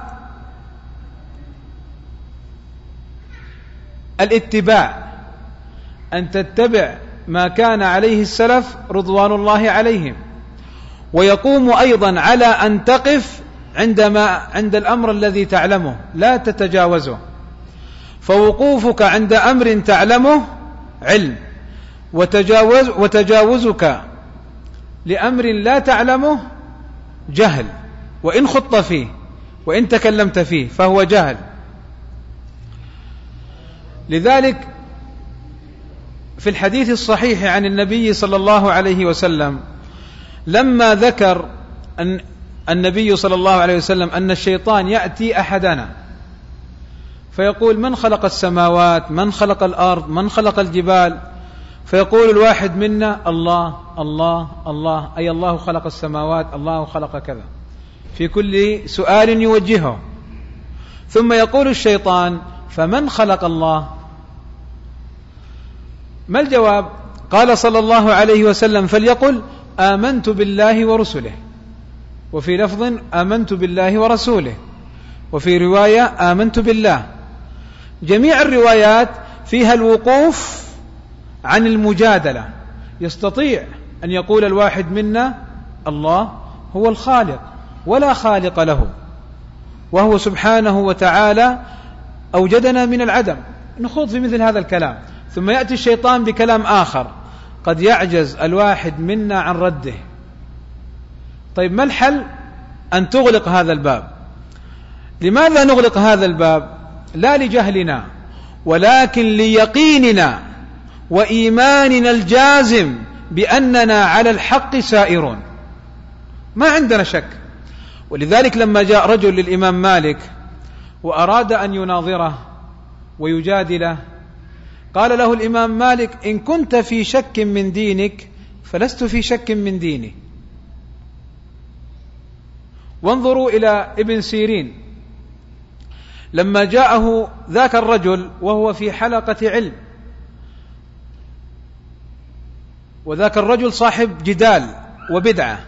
الاتباع، أن تتبع ما كان عليه السلف رضوان الله عليهم، ويقوم أيضا على أن تقف عندما عند الأمر الذي تعلمه لا تتجاوزه. فوقوفك عند أمر تعلمه علم، وتجاوز وتجاوزك لأمر لا تعلمه جهل، وإن خضت فيه وإن تكلمت فيه فهو جهل. لذلك في الحديث الصحيح عن النبي صلى الله عليه وسلم لما ذكر أن النبي صلى الله عليه وسلم أن الشيطان يأتي أحدنا فيقول من خلق السماوات، من خلق الأرض، من خلق الجبال، فيقول الواحد منا الله الله الله، أي الله خلق السماوات، الله خلق كذا، في كل سؤال يوجهه. ثم يقول الشيطان فمن خلق الله؟ ما الجواب؟ قال صلى الله عليه وسلم: فليقل آمنت بالله ورسله، وفي لفظ آمنت بالله ورسوله، وفي رواية آمنت بالله. جميع الروايات فيها الوقوف عن المجادلة. يستطيع أن يقول الواحد منا: الله هو الخالق ولا خالق له، وهو سبحانه وتعالى أوجدنا من العدم. نخوض في مثل هذا الكلام، ثم يأتي الشيطان بكلام آخر قد يعجز الواحد منا عن رده. طيب ما الحل؟ أن تغلق هذا الباب. لماذا نغلق هذا الباب؟ لا لجهلنا، ولكن ليقيننا وإيماننا الجازم بأننا على الحق سائرون، ما عندنا شك. ولذلك لما جاء رجل للإمام مالك وأراد أن يناظره ويجادله، قال له الإمام مالك: إن كنت في شك من دينك فلست في شك من ديني. وانظروا إلى ابن سيرين لما جاءه ذاك الرجل وهو في حلقة علم، وذاك الرجل صاحب جدال وبدعة،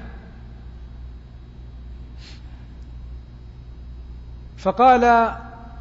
فقال: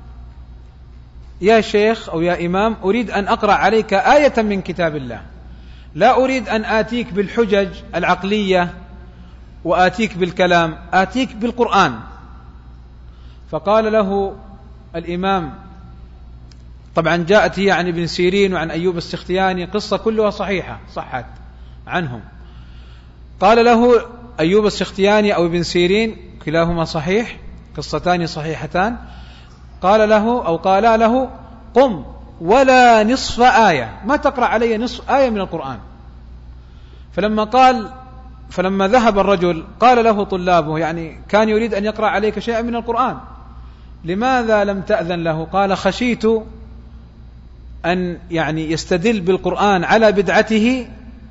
يا شيخ أو يا إمام، أريد أن أقرأ عليك آية من كتاب الله، لا أريد أن آتيك بالحجج العقلية وآتيك بالكلام، آتيك بالقرآن. فقال له الإمام، طبعا جاءت هي عن ابن سيرين وعن أيوب السختياني، قصة كلها صحيحة صحت عنهم. قال له أيوب السختياني أو ابن سيرين كلاهما صحيح، قصتان صحيحتان. قال له أو قالا له: قم ولا نصف آية، ما تقرأ علي نصف آية من القرآن. فلما قال فلما ذهب الرجل قال له طلابه، يعني كان يريد أن يقرأ عليك شيئا من القرآن، لماذا لم تأذن له؟ قال: خشيت أن يعني يستدل بالقرآن على بدعته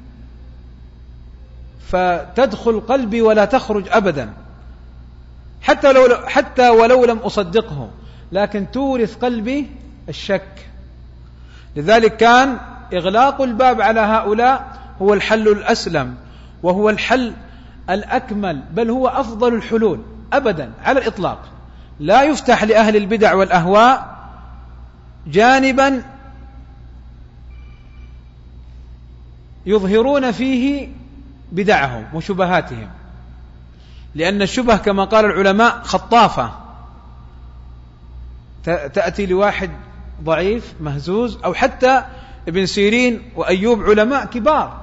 فتدخل قلبي ولا تخرج أبدا، حتى لو حتى ولو لم أصدقه، لكن تورث قلبي الشك. لذلك كان إغلاق الباب على هؤلاء هو الحل الأسلم، وهو الحل الأكمل، بل هو أفضل الحلول أبدا على الإطلاق. لا يفتح لأهل البدع والأهواء جانبا يظهرون فيه بدعهم وشبهاتهم، لأن الشبه كما قال العلماء خطافة، تأتي لواحد ضعيف مهزوز، أو حتى ابن سيرين وأيوب علماء كبار،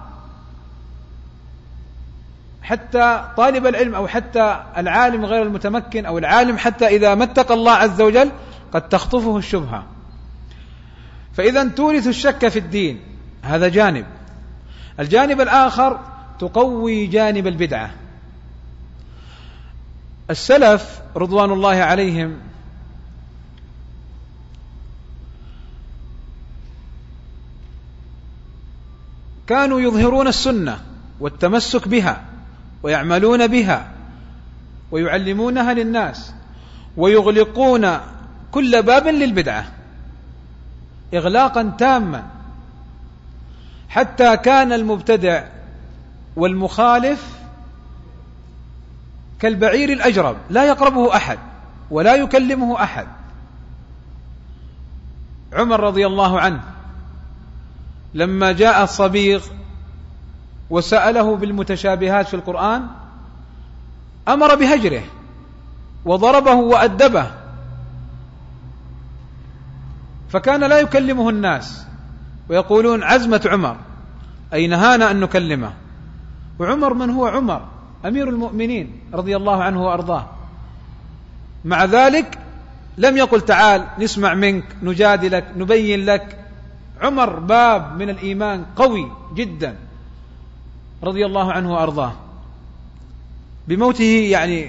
حتى طالب العلم أو حتى العالم غير المتمكن أو العالم حتى إذا ما اتقى الله عز وجل قد تخطفه الشبهة. فإذا تورث الشك في الدين، هذا جانب. الجانب الآخر تقوي جانب البدعة. السلف رضوان الله عليهم كانوا يظهرون السنة والتمسك بها ويعملون بها ويعلمونها للناس، ويغلقون كل باب للبدعة إغلاقا تاما، حتى كان المبتدع والمخالف كالبعير الأجرب، لا يقربه أحد ولا يكلمه أحد. عمر رضي الله عنه لما جاء الصبيغ وسأله بالمتشابهات في القرآن أمر بهجره وضربه وأدبه، فكان لا يكلمه الناس ويقولون عزمة عمر، أي نهانا أن نكلمه. وعمر من هو عمر؟ أمير المؤمنين رضي الله عنه وأرضاه. مع ذلك لم يقل تعال نسمع منك نجادلك نبين لك. عمر باب من الإيمان قوي جدا رضي الله عنه وأرضاه. بموته يعني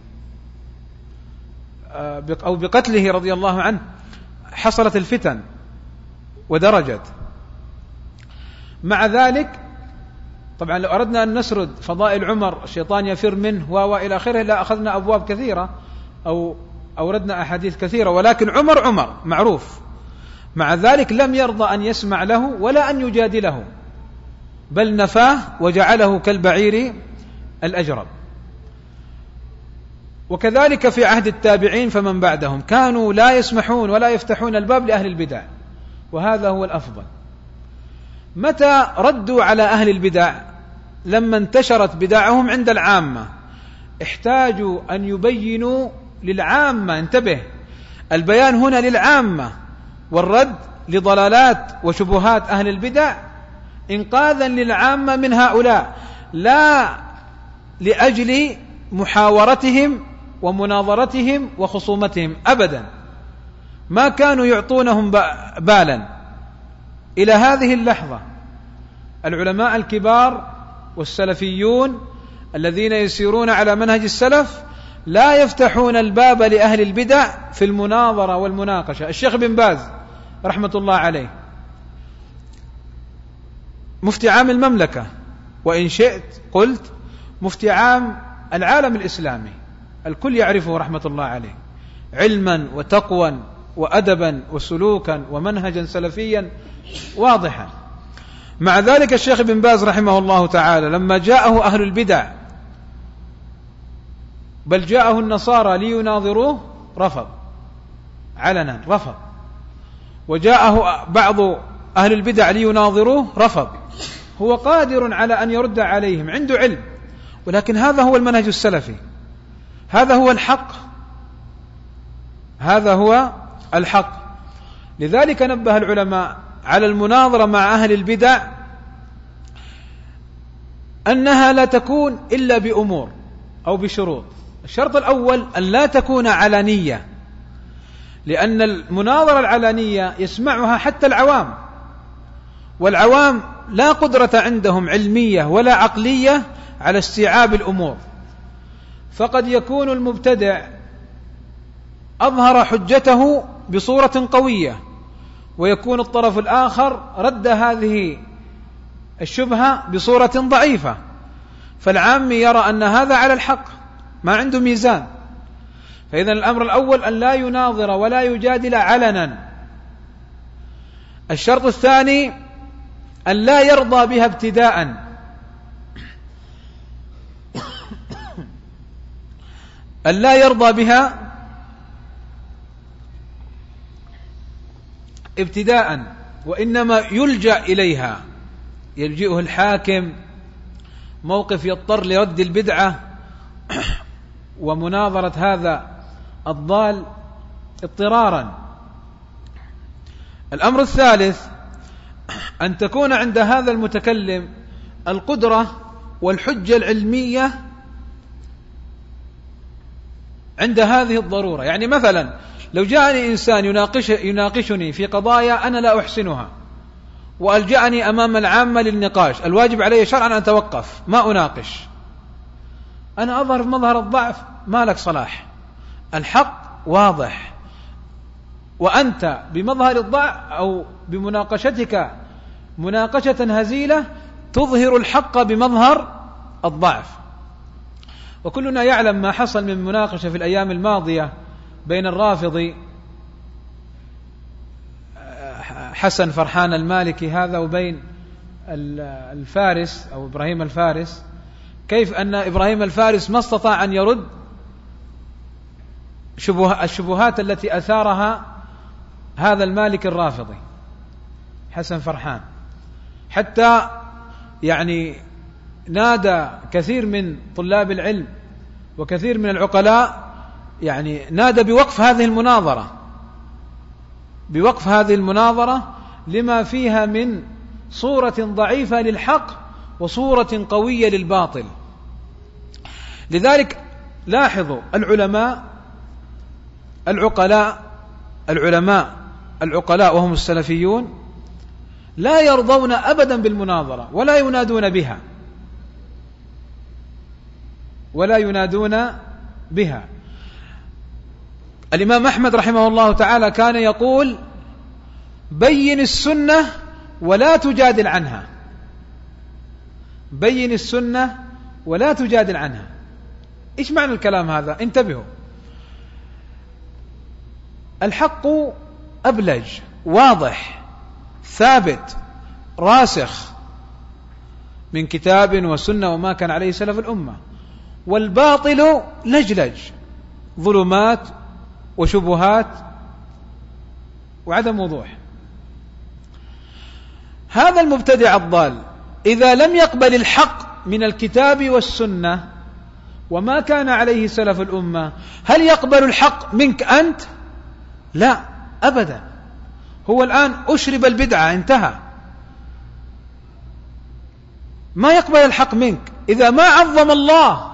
أو بقتله رضي الله عنه حصلت الفتن ودرجت. مع ذلك طبعا لو أردنا أن نسرد فضائل عمر، الشيطان يفر منه وإلى آخره، لا أخذنا أبواب كثيرة أو أوردنا أحاديث كثيرة، ولكن عمر عمر معروف مع ذلك لم يرضى أن يسمع له ولا أن يجادله، بل نفاه وجعله كالبعير الأجرب. وكذلك في عهد التابعين فمن بعدهم كانوا لا يسمحون ولا يفتحون الباب لأهل البدع، وهذا هو الأفضل. متى ردوا على أهل البدع؟ لما انتشرت بدعهم عند العامة، احتاجوا أن يبينوا للعامة. انتبه، البيان هنا للعامة والرد لضلالات وشبهات أهل البدع إنقاذا للعامة من هؤلاء، لا لأجل محاورتهم ومناظرتهم وخصومتهم أبدا، ما كانوا يعطونهم بالا. إلى هذه اللحظة العلماء الكبار والسلفيون الذين يسيرون على منهج السلف لا يفتحون الباب لأهل البدع في المناظرة والمناقشة. الشيخ بن باز رحمة الله عليه مفتي عام المملكة، وإن شئت قلت مفتي عام العالم الإسلامي، الكل يعرفه رحمة الله عليه، علما وتقوى وأدبا وسلوكا ومنهجا سلفيا واضحا. مع ذلك الشيخ بن باز رحمه الله تعالى لما جاءه أهل البدع، بل جاءه النصارى ليناظروه، رفض علنا، رفض. وجاءه بعض أهل البدع ليناظروه، رفض. هو قادر على أن يرد عليهم، عنده علم، ولكن هذا هو المنهج السلفي، هذا هو الحق، هذا هو الحق. لذلك نبه العلماء على المناظرة مع أهل البدع أنها لا تكون إلا بأمور أو بشروط. الشرط الأول أن لا تكون علانية، لأن المناظرة العلانية يسمعها حتى العوام، والعوام لا قدرة عندهم علمية ولا عقلية على استيعاب الأمور، فقد يكون المبتدع أظهر حجته بصورة قوية، ويكون الطرف الآخر رد هذه الشبهة بصورة ضعيفة، فالعام يرى أن هذا على الحق، ما عنده ميزان. فإذا الأمر الأول أن لا يناظر ولا يجادل علنا. الشرط الثاني أن لا يرضى بها ابتداء، أن لا يرضى بها ابتداء، وإنما يلجأ إليها، يلجئه الحاكم، موقف يضطر لرد البدعة ومناظرة هذا الضال اضطرارا. الأمر الثالث أن تكون عند هذا المتكلم القدرة والحجة العلمية عند هذه الضرورة. يعني مثلا لو جاءني إنسان يناقش يناقشني في قضايا أنا لا أحسنها، وألجأني أمام العامة للنقاش، الواجب علي شرعا أن أتوقف، ما أناقش، أنا أظهر مظهر الضعف، ما لك صلاح، الحق واضح، وأنت بمظهر الضعف أو بمناقشتك مناقشة هزيلة تظهر الحق بمظهر الضعف. وكلنا يعلم ما حصل من مناقشة في الأيام الماضية بين الرافضي حسن فرحان المالكي هذا وبين الفارس أو إبراهيم الفارس، كيف أن إبراهيم الفارس ما استطاع أن يرد الشبهات التي أثارها هذا المالك الرافضي حسن فرحان، حتى يعني نادى كثير من طلاب العلم وكثير من العقلاء، يعني نادى بوقف هذه المناظرة، بوقف هذه المناظرة لما فيها من صورة ضعيفة للحق وصورة قوية للباطل. لذلك لاحظوا العلماء العقلاء العلماء العقلاء وهم السلفيون لا يرضون أبدا بالمناظرة ولا ينادون بها ولا ينادون بها. الإمام أحمد رحمه الله تعالى كان يقول: بين السنة ولا تجادل عنها، بين السنة ولا تجادل عنها. إيش معنى الكلام هذا؟ انتبهوا، الحق أبلج واضح ثابت راسخ من كتاب وسنة وما كان عليه سلف الأمة، والباطل لجلج ظلمات وشبهات وعدم وضوح. هذا المبتدع الضال إذا لم يقبل الحق من الكتاب والسنة وما كان عليه سلف الأمة، هل يقبل الحق منك أنت؟ لا أبدا. هو الآن أشرب البدعة انتهى، ما يقبل الحق منك إذا ما عظم الله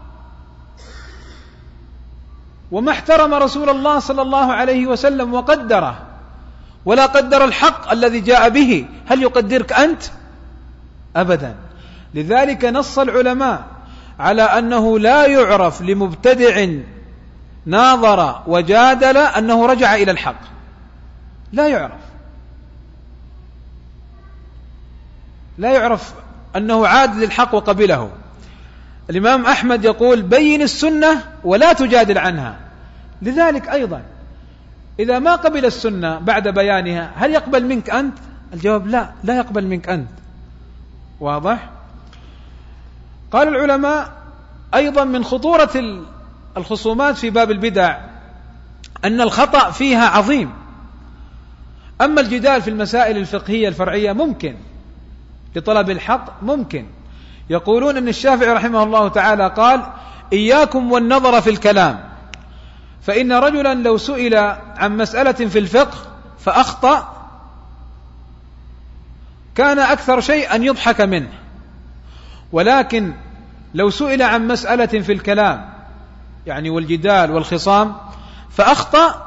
وما احترم رسول الله صلى الله عليه وسلم وقدره ولا قدر الحق الذي جاء به. هل يقدرك أنت؟ أبدا. لذلك نص العلماء على أنه لا يعرف لمبتدع ناظر وجادل أنه رجع إلى الحق، لا يعرف، لا يعرف أنه عاد للحق وقبله. الإمام أحمد يقول بين السنة ولا تجادل عنها. لذلك أيضا إذا ما قبل السنة بعد بيانها هل يقبل منك أنت؟ الجواب لا، لا يقبل منك أنت. واضح؟ قال العلماء أيضا من خطورة الخصومات في باب البدع أن الخطأ فيها عظيم. أما الجدال في المسائل الفقهية الفرعية ممكن لطلب الحق، ممكن. يقولون أن الشافعي رحمه الله تعالى قال إياكم والنظر في الكلام، فإن رجلا لو سئل عن مسألة في الفقه فأخطأ كان أكثر شيء أن يضحك منه، ولكن لو سئل عن مسألة في الكلام يعني والجدال والخصام فأخطأ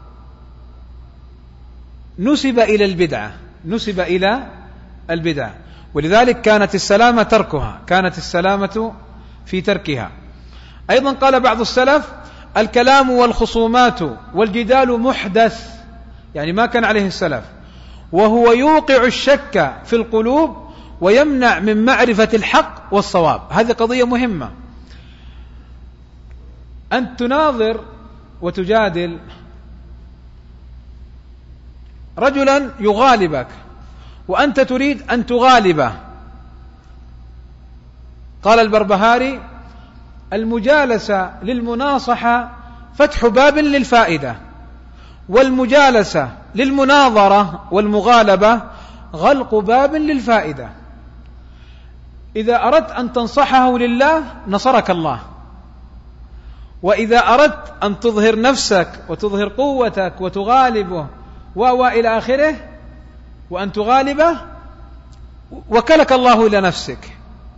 نسب إلى البدعة، نسب إلى البدعة. ولذلك كانت السلامة تركها، كانت السلامة في تركها. أيضا قال بعض السلف الكلام والخصومات والجدال محدث، يعني ما كان عليه السلف، وهو يوقع الشك في القلوب ويمنع من معرفة الحق والصواب. هذه قضية مهمة. أن تناظر وتجادل رجلا يغالبك وأنت تريد أن تغالبه. قال البربهاري المجالسة للمناصحة فتح باب للفائدة، والمجالسة للمناظرة والمغالبة غلق باب للفائدة. إذا أردت أن تنصحه لله نصرك الله، وإذا أردت أن تظهر نفسك وتظهر قوتك وتغالبه وإلى آخره وأن تغالبه وكلك الله إلى نفسك،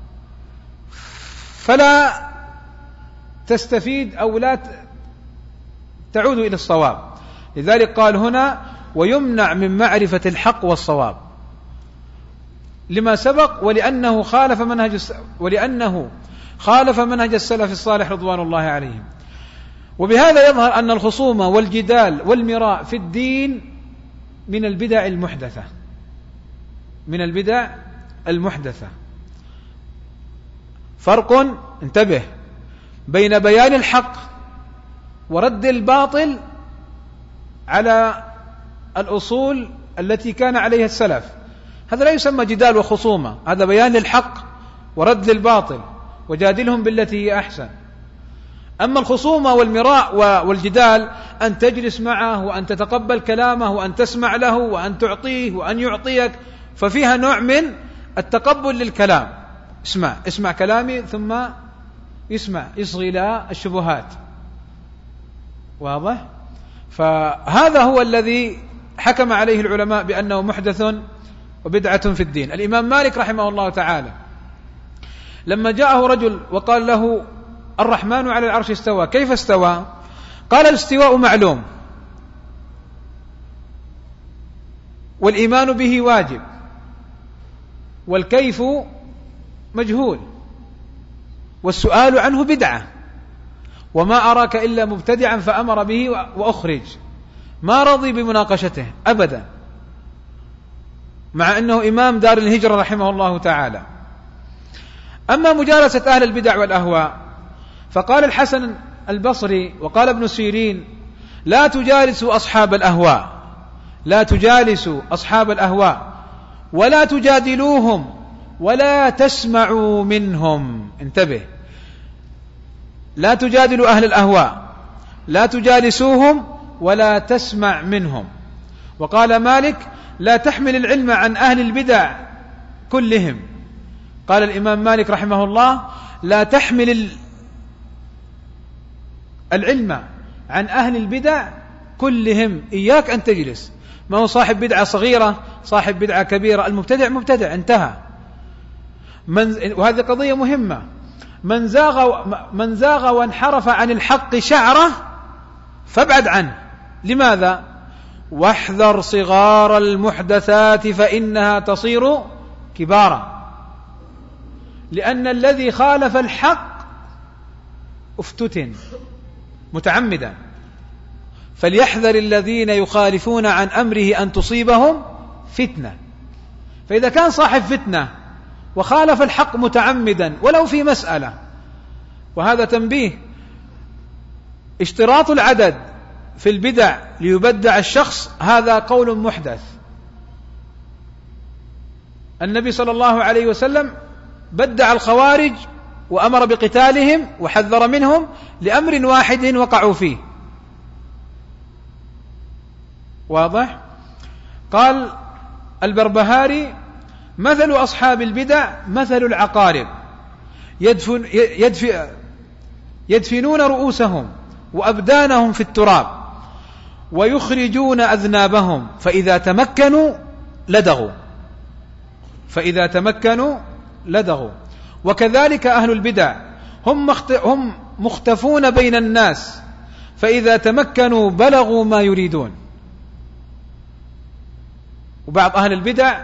فلا تستفيد أو لا تعود إلى الصواب. لذلك قال هنا ويمنع من معرفة الحق والصواب لما سبق، ولأنه خالف منهج ولأنه خالف منهج السلف الصالح رضوان الله عليهم. وبهذا يظهر أن الخصومة والجدال والمراء في الدين من البدع المحدثة، من البدع المحدثة. فرق، انتبه، بين بيان الحق ورد الباطل على الأصول التي كان عليها السلف. هذا لا يسمى جدال وخصومة، هذا بيان للحق ورد للباطل وجادلهم بالتي هي أحسن. أما الخصومة والمراء والجدال أن تجلس معه وأن تتقبل كلامه وأن تسمع له وأن تعطيه وأن يعطيك، ففيها نوع من التقبل للكلام. اسمع اسمع كلامي ثم يسمع يصغي إلى الشبهات. واضح؟ فهذا هو الذي حكم عليه العلماء بأنه محدث وبدعة في الدين. الإمام مالك رحمه الله تعالى لما جاءه رجل وقال له الرحمن على العرش استوى، كيف استوى؟ قال الاستواء معلوم والإيمان به واجب والكيف مجهول والسؤال عنه بدعة، وما أراك إلا مبتدعا فأمر به وأخرج. ما رضي بمناقشته أبدا، مع أنه إمام دار الهجرة رحمه الله تعالى. أما مجالسة أهل البدع والأهواء فقال الحسن البصري وقال ابن سيرين لا تجالسوا أصحاب الأهواء لا تجالسوا أصحاب الأهواء ولا تجادلوهم ولا تسمعوا منهم. انتبه، لا تجادلوا أهل الأهواء، لا تجالسوهم ولا تسمع منهم. وقال مالك: لا تحمل العلم عن أهل البدع كلهم. قال الإمام مالك رحمه الله: لا تحمل العلم عن أهل البدع كلهم، إياك أن تجلس. ما هو صاحب بدعة صغيرة صاحب بدعة كبيرة، المبتدع مبتدع انتهى. من وهذه قضية مهمة. من زاغ من زاغ وانحرف عن الحق شعرة فابعد عنه. لماذا؟ واحذر صغار المحدثات فإنها تصير كبارا. لأن الذي خالف الحق افتتن متعمدا، فليحذر الذين يخالفون عن أمره أن تصيبهم فتنة. فإذا كان صاحب فتنة وخالف الحق متعمدا ولو في مسألة، وهذا تنبيه، اشتراط العدد في البدع ليبدع الشخص هذا قول محدث. النبي صلى الله عليه وسلم بدع الخوارج وأمر بقتالهم وحذر منهم لأمر واحد وقعوا فيه. واضح؟ قال البربهاري: مثل أصحاب البدع مثل العقارب يدفن يدفن يدفنون رؤوسهم وأبدانهم في التراب ويخرجون أذنابهم، فإذا تمكنوا لدغوا فإذا تمكنوا لدغوا وكذلك أهل البدع هم هم مختفون بين الناس، فإذا تمكنوا بلغوا ما يريدون. وبعض أهل البدع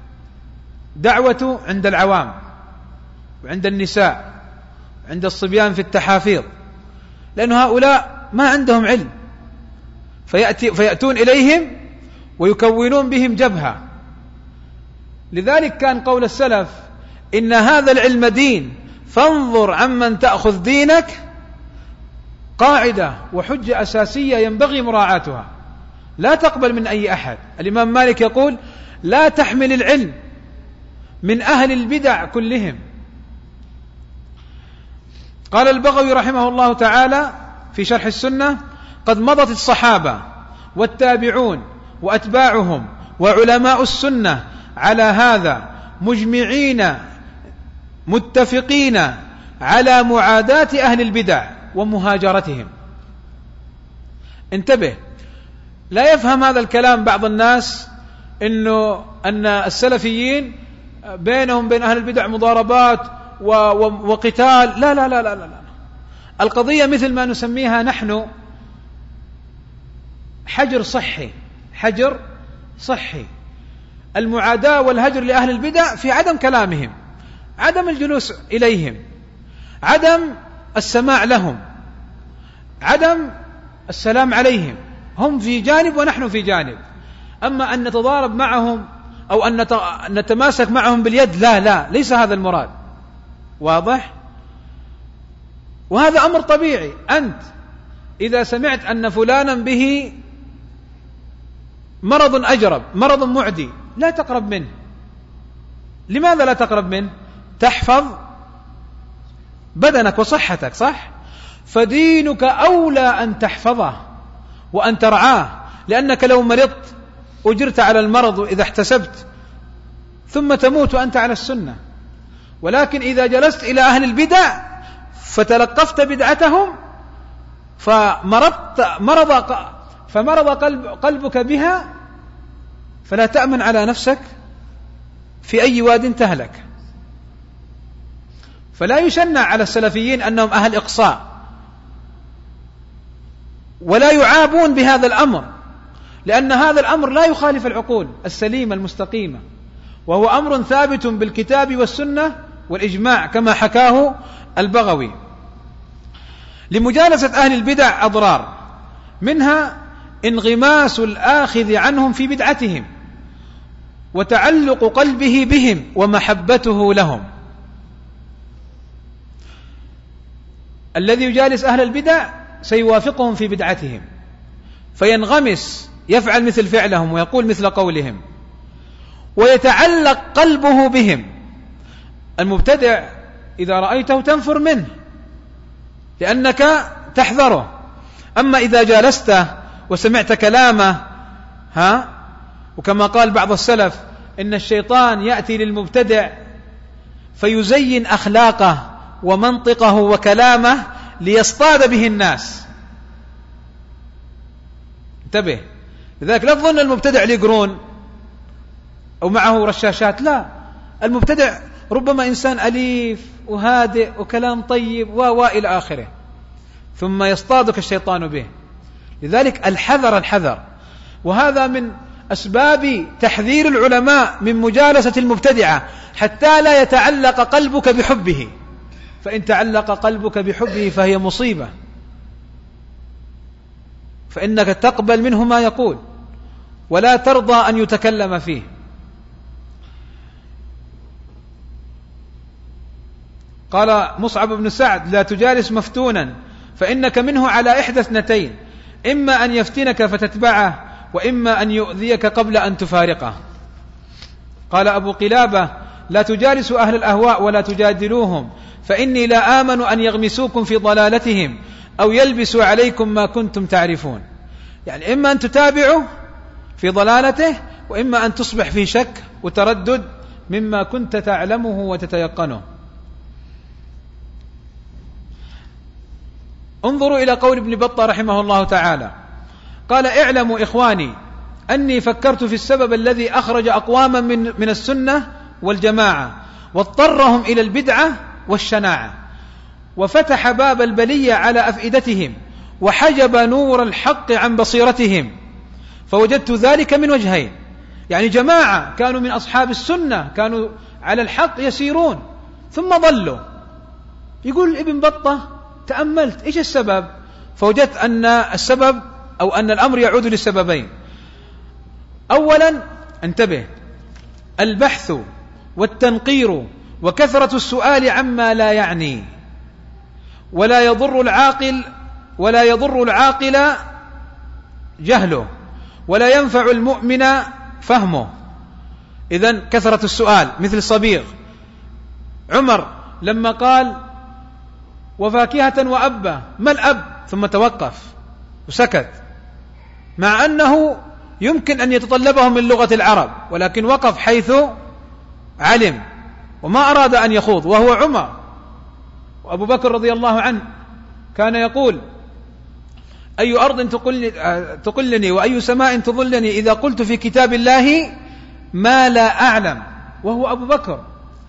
دعوته عند العوام وعند النساء وعند الصبيان في التحافيظ، لأن هؤلاء ما عندهم علم، فيأتي فيأتون إليهم ويكونون بهم جبهة. لذلك كان قول السلف: إن هذا العلم دين فانظر عمن تأخذ دينك، قاعدة وحجة أساسية ينبغي مراعاتها، لا تقبل من أي أحد. الإمام مالك يقول: لا تحمل العلم من أهل البدع كلهم. قال البغوي رحمه الله تعالى في شرح السنة: قد مضت الصحابة والتابعون وأتباعهم وعلماء السنة على هذا مجمعين متفقين على معاداة أهل البدع ومهاجرتهم. انتبه، لا يفهم هذا الكلام بعض الناس إنه أن السلفيين بينهم بين أهل البدع مضاربات وقتال. لا لا لا لا لا القضية مثل ما نسميها نحن حجر صحي. حجر صحي. المعاداة والهجر لأهل البدع في عدم كلامهم، عدم الجلوس إليهم، عدم السماع لهم، عدم السلام عليهم. هم في جانب ونحن في جانب. أما أن نتضارب معهم أو أن نتماسك معهم باليد، لا لا ليس هذا المراد. واضح؟ وهذا أمر طبيعي. أنت إذا سمعت أن فلانا به مرض أجرب، مرض معدي، لا تقرب منه. لماذا لا تقرب منه؟ تحفظ بدنك وصحتك، صح؟ فدينك أولى أن تحفظه وأن ترعاه، لأنك لو مرضت أجرت على المرض إذا احتسبت، ثم تموت وأنت على السنة. ولكن إذا جلست إلى أهل البدع فتلقفت بدعتهم فمرضت مرض فمرض قلب قلبك بها، فلا تأمن على نفسك في أي واد تهلك. فلا يشنع على السلفيين أنهم أهل إقصاء، ولا يعابون بهذا الأمر، لأن هذا الأمر لا يخالف العقول السليمة المستقيمة، وهو أمر ثابت بالكتاب والسنة والإجماع كما حكاه البغوي. لمجالسة أهل البدع أضرار، منها انغماس الآخذ عنهم في بدعتهم وتعلق قلبه بهم ومحبته لهم. الذي يجالس أهل البدع سيوافقهم في بدعتهم، فينغمس يفعل مثل فعلهم ويقول مثل قولهم ويتعلق قلبه بهم. المبتدع إذا رأيته تنفر منه لأنك تحذره. أما إذا جالسته وسمعت كلامه ها، وكما قال بعض السلف إن الشيطان يأتي للمبتدع فيزين أخلاقه ومنطقه وكلامه ليصطاد به الناس. انتبه، لذلك لا تظن المبتدع لي قرون أو معه رشاشات، لا، المبتدع ربما إنسان أليف وهادئ وكلام طيب وإلى آخره، ثم يصطادك الشيطان به. لذلك الحذر الحذر، وهذا من أسباب تحذير العلماء من مجالسة المبتدعة حتى لا يتعلق قلبك بحبه، فإن تعلق قلبك بحبه فهي مصيبة، فإنك تقبل منه ما يقول ولا ترضى أن يتكلم فيه. قال مصعب بن سعد لا تجالس مفتونا فإنك منه على إحدى اثنتين، إما أن يفتنك فتتبعه وإما أن يؤذيك قبل أن تفارقه. قال أبو قلابة لا تجالسوا أهل الأهواء ولا تجادلوهم فإني لا آمن أن يغمسوكم في ضلالتهم أو يلبسوا عليكم ما كنتم تعرفون. يعني إما أن تتابعوا في ضلالته وإما أن تصبح في شك وتردد مما كنت تعلمه وتتيقنه. انظروا إلى قول ابن بطة رحمه الله تعالى، قال اعلموا إخواني أني فكرت في السبب الذي أخرج أقواما من, من السنة والجماعة واضطرهم إلى البدعة والشناعة وفتح باب البلية على أفئدتهم وحجب نور الحق عن بصيرتهم، فوجدت ذلك من وجهين. يعني جماعة كانوا من أصحاب السنة كانوا على الحق يسيرون ثم ضلوا. يقول ابن بطة تأملت إيش السبب، فوجدت أن السبب أو أن الأمر يعود لسببين. أولا انتبه، البحث والتنقير وكثرة السؤال عما لا يعني، ولا يضر العاقل ولا يضر العاقل جهله ولا ينفع المؤمن فهمه. إذن كثرة السؤال مثل صبيغ عمر لما قال وفاكهة وأبا، ما الأب؟ ثم توقف وسكت، مع أنه يمكن أن يتطلبهم من لغة العرب، ولكن وقف حيث علم وما أراد أن يخوض، وهو عمر. وأبو بكر رضي الله عنه كان يقول أي أرض تقلني وأي سماء تظلني إذا قلت في كتاب الله ما لا أعلم، وهو أبو بكر.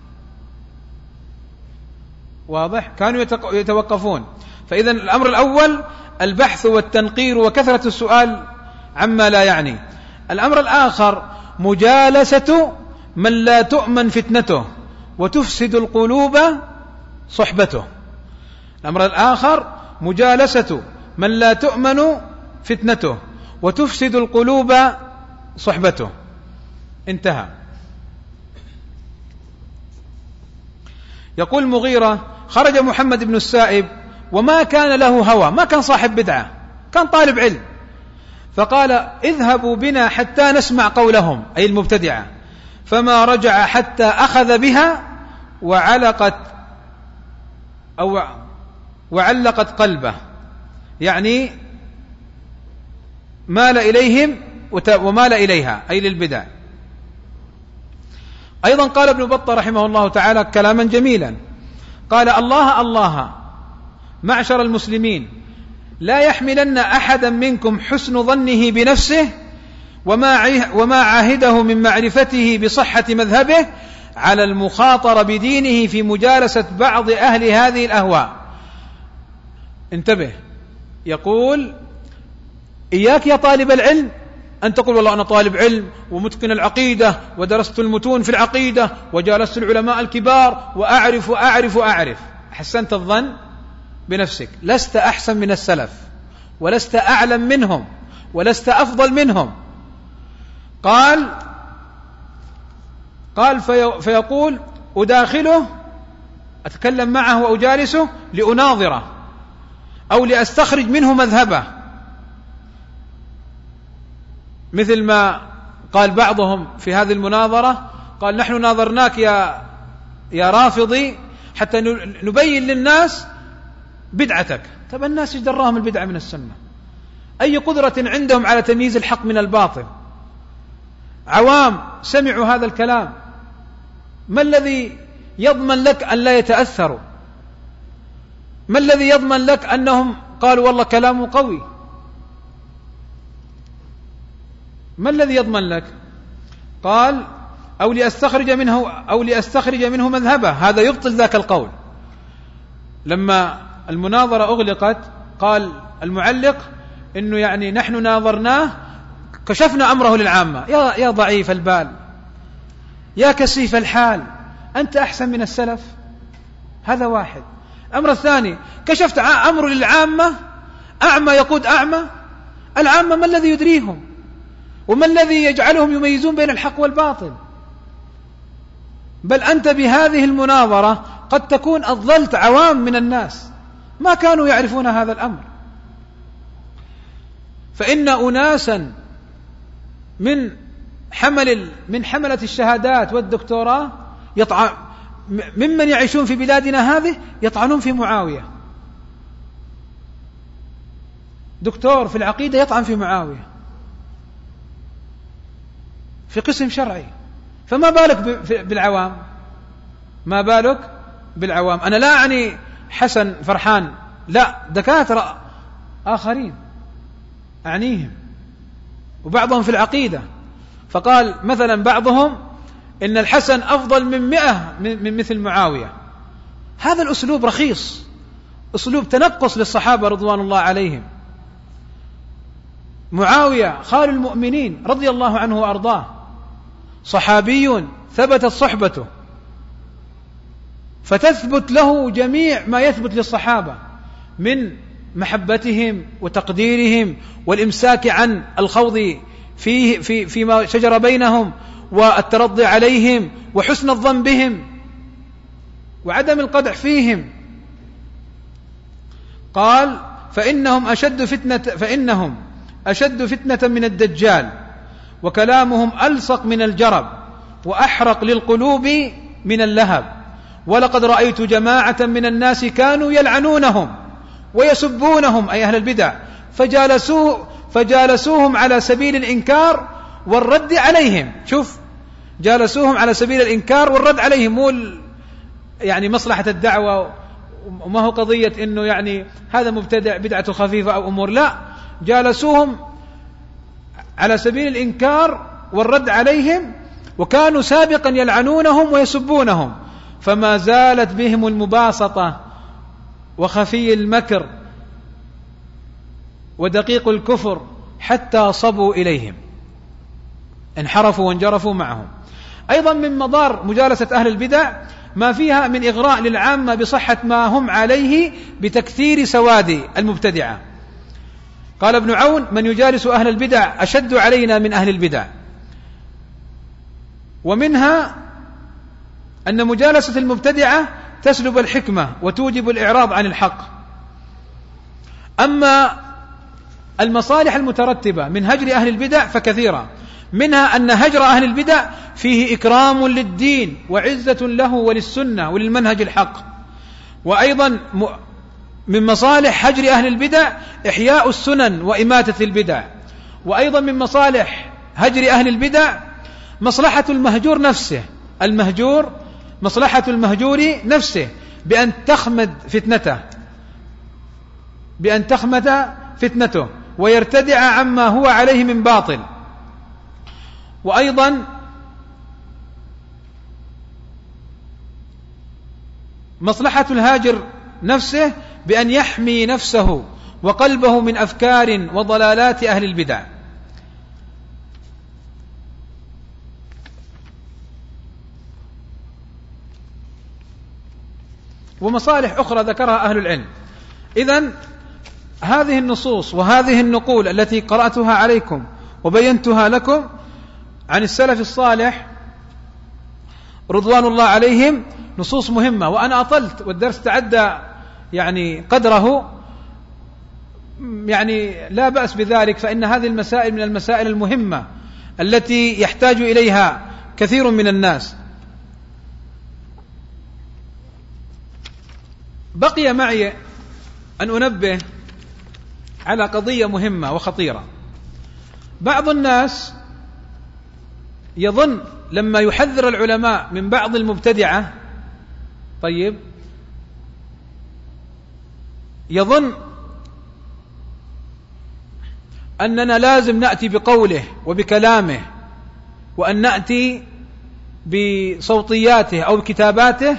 واضح؟ كانوا يتوقفون. فإذا الأمر الأول البحث والتنقير وكثرة السؤال عما لا يعني. الأمر الآخر مجالسة من لا تؤمن فتنته وتفسد القلوب صحبته. الأمر الآخر مجالسة من لا تؤمن فتنته وتفسد القلوب صحبته. انتهى. يقول مغيرة خرج محمد بن السائب وما كان له هوى، ما كان صاحب بدعة، كان طالب علم، فقال اذهبوا بنا حتى نسمع قولهم، أي المبتدعة، فما رجع حتى أخذ بها وعلقت أو وعلقت قلبه، يعني مال إليهم ومال إليها، أي للبدع. أيضا قال ابن بطة رحمه الله تعالى كلاما جميلا، قال الله الله معشر المسلمين لا يحملن أحدا منكم حسن ظنه بنفسه وما عاهده من معرفته بصحة مذهبه على المخاطرة بدينه في مجالسة بعض أهل هذه الأهواء. انتبه، يقول إياك يا طالب العلم أن تقول والله أنا طالب علم ومتقن العقيدة ودرست المتون في العقيدة وجالست العلماء الكبار وأعرف وأعرف وأعرف. حسنت الظن بنفسك، لست أحسن من السلف ولست أعلم منهم ولست أفضل منهم. قال قال في فيقول أداخله، أتكلم معه وأجالسه لأناظره أو لأستخرج منه مذهبه. مثل ما قال بعضهم في هذه المناظرة، قال نحن ناظرناك يا يا رافضي حتى نبين للناس بدعتك. طب الناس ايش دراهم البدعة من السنة؟ أي قدرة عندهم على تمييز الحق من الباطل؟ عوام سمعوا هذا الكلام، ما الذي يضمن لك أن لا يتأثروا؟ ما الذي يضمن لك أنهم قالوا والله كلامه قوي؟ ما الذي يضمن لك؟ قال أو لأستخرج منه أو لأستخرج منه مذهبه، هذا يبطل ذاك القول. لما المناظرة أغلقت قال المعلق إنه يعني نحن ناظرناه كشفنا أمره للعامة. يا يا ضعيف البال، يا كسيف الحال، أنت أحسن من السلف؟ هذا واحد. الأمر الثاني، كشفت أمر للعامة، أعمى يقود أعمى، العامة ما الذي يدريهم؟ وما الذي يجعلهم يميزون بين الحق والباطل؟ بل أنت بهذه المناظرة قد تكون أضللت عوام من الناس ما كانوا يعرفون هذا الأمر. فإن أناسا من حمل من حملة الشهادات والدكتوراه يطعن ممن يعيشون في بلادنا هذه يطعنون في معاوية. دكتور في العقيدة يطعن في معاوية في قسم شرعي، فما بالك بالعوام؟ ما بالك بالعوام؟ أنا لا أعني حسن فرحان، لا، دكاترة آخرين أعنيهم، وبعضهم في العقيدة. فقال مثلا بعضهم إن الحسن أفضل من مئة من مثل معاوية. هذا الأسلوب رخيص، أسلوب تنقص للصحابة رضوان الله عليهم. معاوية خال المؤمنين رضي الله عنه وأرضاه، صحابي ثبتت صحبته، فتثبت له جميع ما يثبت للصحابة من محبتهم وتقديرهم والإمساك عن الخوض فيه في فيما شجر بينهم والترضي عليهم وحسن الظن بهم وعدم القدح فيهم. قال فإنهم أشد فتنة فإنهم أشد فتنة من الدجال، وكلامهم ألصق من الجرب، وأحرق للقلوب من اللهب. ولقد رأيت جماعة من الناس كانوا يلعنونهم ويسبونهم أي أهل البدع، فجالسوا فجالسوهم على سبيل الإنكار والرد عليهم. شوف، جالسوهم على سبيل الإنكار والرد عليهم، مو يعني مصلحة الدعوة، وما هو قضية إنه يعني هذا مبتدع بدعة خفيفة أو أمور، لا، جالسوهم على سبيل الإنكار والرد عليهم، وكانوا سابقا يلعنونهم ويسبونهم، فما زالت بهم المباسطة وخفي المكر ودقيق الكفر حتى صبوا إليهم، انحرفوا وانجرفوا معهم. أيضا من مضار مجالسة أهل البدع ما فيها من إغراء للعامة بصحة ما هم عليه بتكثير سواد المبتدعة. قال ابن عون: من يجالس أهل البدع أشد علينا من أهل البدع. ومنها أن مجالسة المبتدعة تسلب الحكمة وتوجب الإعراض عن الحق. أما المصالح المترتبة من هجر أهل البدع فكثيرة، منها أن هجر أهل البدع فيه إكرام للدين وعزة له وللسنة وللمنهج الحق. وأيضا من مصالح هجر أهل البدع إحياء السنن وإماتة البدع. وأيضا من مصالح هجر أهل البدع مصلحة المهجور نفسه، المهجور مصلحة المهجور نفسه بأن تخمد فتنته بأن تخمد فتنته ويرتدع عما هو عليه من باطل. وأيضا مصلحة الهاجر نفسه بأن يحمي نفسه وقلبه من أفكار وضلالات أهل البدع. ومصالح أخرى ذكرها أهل العلم. إذن هذه النصوص وهذه النقول التي قرأتها عليكم وبينتها لكم عن السلف الصالح رضوان الله عليهم نصوص مهمة، وأنا أطلت والدرس تعدى يعني قدره يعني لا بأس بذلك، فإن هذه المسائل من المسائل المهمة التي يحتاج إليها كثير من الناس. بقي معي أن أنبه على قضية مهمة وخطيرة. بعض الناس يظن لما يحذر العلماء من بعض المبتدعة، طيب، يظن أننا لازم نأتي بقوله وبكلامه، وأن نأتي بصوتياته أو بكتاباته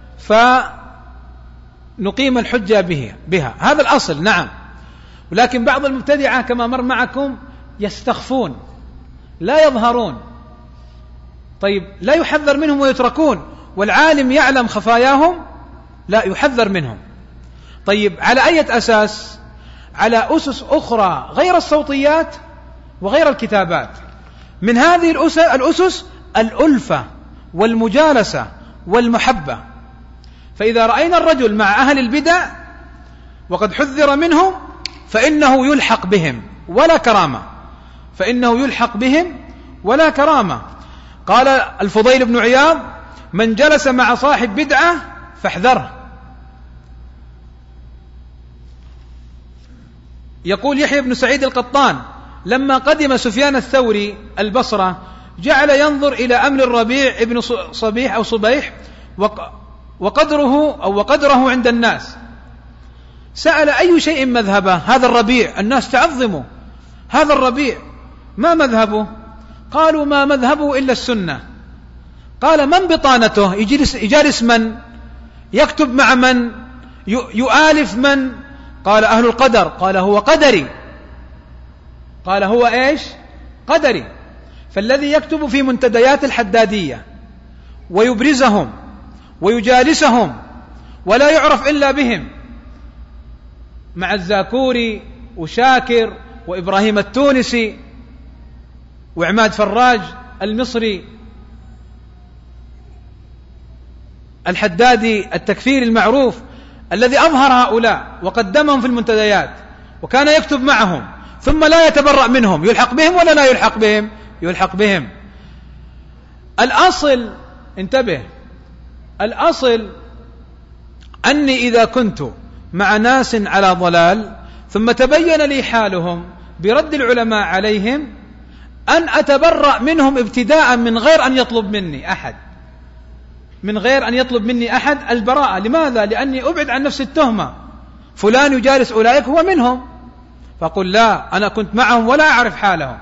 فنقيم الحجة به بها. هذا الأصل، نعم. ولكن بعض المبتدعة كما مر معكم يستخفون، لا يظهرون، طيب، لا يحذر منهم ويتركون، والعالم يعلم خفاياهم، لا يحذر منهم. طيب، على أي أساس؟ على أسس أخرى غير الصوتيات وغير الكتابات. من هذه الأسس الألفة والمجالسة والمحبة. فإذا رأينا الرجل مع أهل البدع وقد حذر منهم فإنه يلحق بهم ولا كرامة، فإنه يلحق بهم ولا كرامة. قال الفضيل بن عياض: من جلس مع صاحب بدعة فاحذره. يقول يحيى بن سعيد القطان: لما قدم سفيان الثوري البصرة جعل ينظر إلى أمر الربيع ابن صبيح أو صبيح وقدره أو وقدره عند الناس، سأل: أي شيء مذهبه هذا الربيع؟ الناس تعظمه، هذا الربيع ما مذهبه؟ قالوا: ما مذهبه إلا السنة. قال: من بطانته؟ يجلس, يجالس من؟ يكتب مع من؟ يؤالف من؟ قال: أهل القدر. قال: هو قدري. قال: هو إيش؟ قدري. فالذي يكتب في منتديات الحدادية ويبرزهم ويجالسهم ولا يعرف إلا بهم، مع الزاكوري وشاكر وإبراهيم التونسي وعماد فراج المصري الحدادي التكفيري المعروف الذي أظهر هؤلاء وقدمهم في المنتديات وكان يكتب معهم ثم لا يتبرأ منهم، يلحق بهم ولا لا يلحق بهم؟ يلحق بهم. الأصل، انتبه، الأصل أني إذا كنت مع ناس على ضلال ثم تبين لي حالهم برد العلماء عليهم، أن أتبرأ منهم ابتداء من غير أن يطلب مني أحد، من غير أن يطلب مني أحد البراءة. لماذا؟ لأني أبعد عن نفس التهمة، فلان يجالس أولئك هو منهم، فقل لا، أنا كنت معهم ولا أعرف حالهم.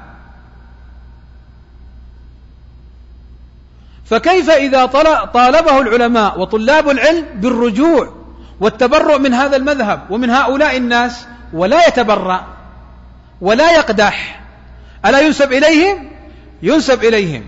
فكيف إذا طالبه العلماء وطلاب العلم بالرجوع والتبرؤ من هذا المذهب ومن هؤلاء الناس ولا يتبرأ ولا يقدح؟ ألا ينسب إليهم؟ ينسب إليهم.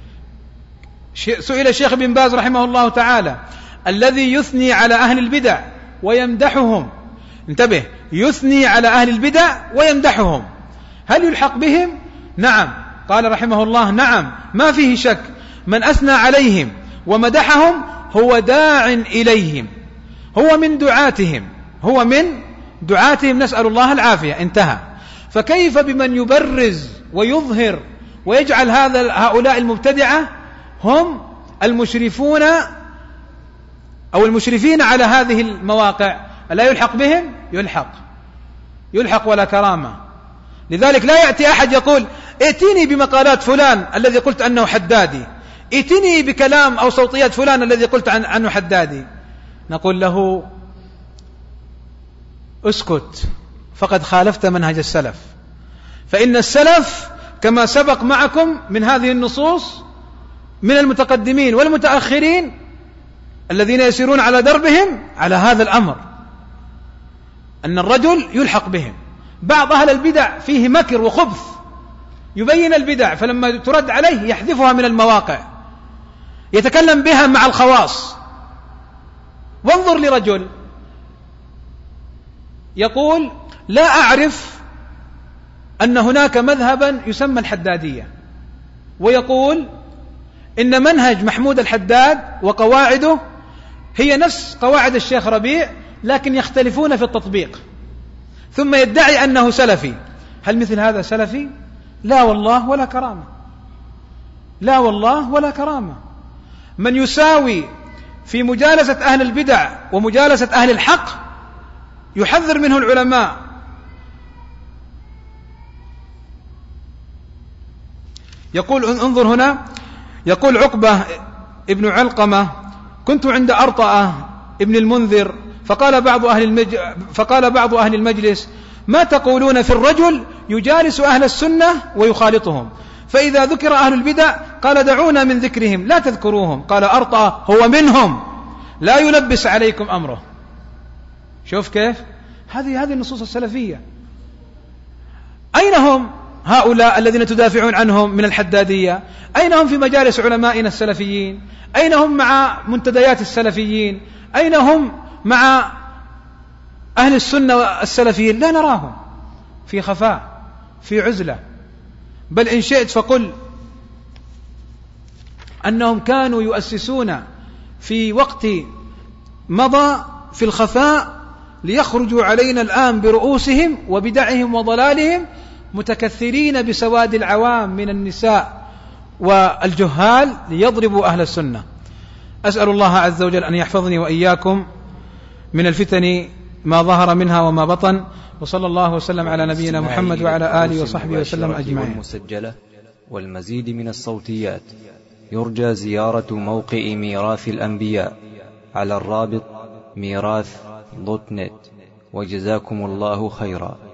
سئل الشيخ بن باز رحمه الله تعالى: الذي يثني على أهل البدع ويمدحهم، انتبه، يثني على أهل البدع ويمدحهم، هل يلحق بهم؟ نعم. قال رحمه الله: نعم، ما فيه شك، من أثنى عليهم ومدحهم هو داع إليهم، هو من دعاتهم، هو من دعاتهم، نسأل الله العافية. انتهى. فكيف بمن يبرز ويظهر ويجعل هذا هؤلاء المبتدعة هم المشرفون أو المشرفين على هذه المواقع؟ ألا يلحق بهم؟ يلحق، يلحق ولا كرامة. لذلك لا يأتي أحد يقول: ائتني بمقالات فلان الذي قلت أنه حدادي، ائتني بكلام أو صوتيات فلان الذي قلت عنه حدادي. نقول له: اسكت، فقد خالفت منهج السلف، فإن السلف كما سبق معكم من هذه النصوص من المتقدمين والمتأخرين الذين يسيرون على دربهم على هذا الأمر، أن الرجل يلحق بهم. بعض أهل البدع فيه مكر وخبث، يبين البدع فلما ترد عليه يحذفها من المواقع، يتكلم بها مع الخواص. وانظر لرجل يقول: لا أعرف أن هناك مذهبا يسمى الحدادية، ويقول إن منهج محمود الحداد وقواعده هي نفس قواعد الشيخ ربيع لكن يختلفون في التطبيق. ثم يدعي أنه سلفي، هل مثل هذا سلفي؟ لا والله ولا كرامة، لا والله ولا كرامة. من يساوي في مجالسة أهل البدع ومجالسة أهل الحق يحذر منه العلماء. يقول انظر هنا، يقول عقبة ابن علقمة: كنت عند أرطأة ابن المنذر فقال بعض أهل المج... فقال بعض أهل المجلس: ما تقولون في الرجل يجالس أهل السنة ويخالطهم؟ فإذا ذكر أهل البدع قال: دعونا من ذكرهم لا تذكروهم. قال أرطأة: هو منهم، لا يلبس عليكم أمره. شوف كيف هذه هذه النصوص السلفية. أين هم هؤلاء الذين تدافعون عنهم من الحدادية؟ أين هم في مجالس علمائنا السلفيين؟ أين هم مع منتديات السلفيين؟ أين هم مع أهل السنة السلفيين؟ لا نراهم، في خفاء، في عزلة. بل إن شئت فقل أنهم كانوا يؤسسون في وقت مضى في الخفاء ليخرجوا علينا الآن برؤوسهم وبدعهم وضلالهم، متكثرين بسواد العوام من النساء والجهال ليضربوا أهل السنة. أسأل الله عز وجل أن يحفظني وإياكم من الفتن ما ظهر منها وما بطن، وصلى الله وسلم على نبينا محمد وعلى آله وصحبه وسلم أجمعين. والمسجلة والمزيد من الصوتيات يرجى زيارة موقع ميراث الأنبياء على الرابط ميراث دوت نت. وجزاكم الله خيرا.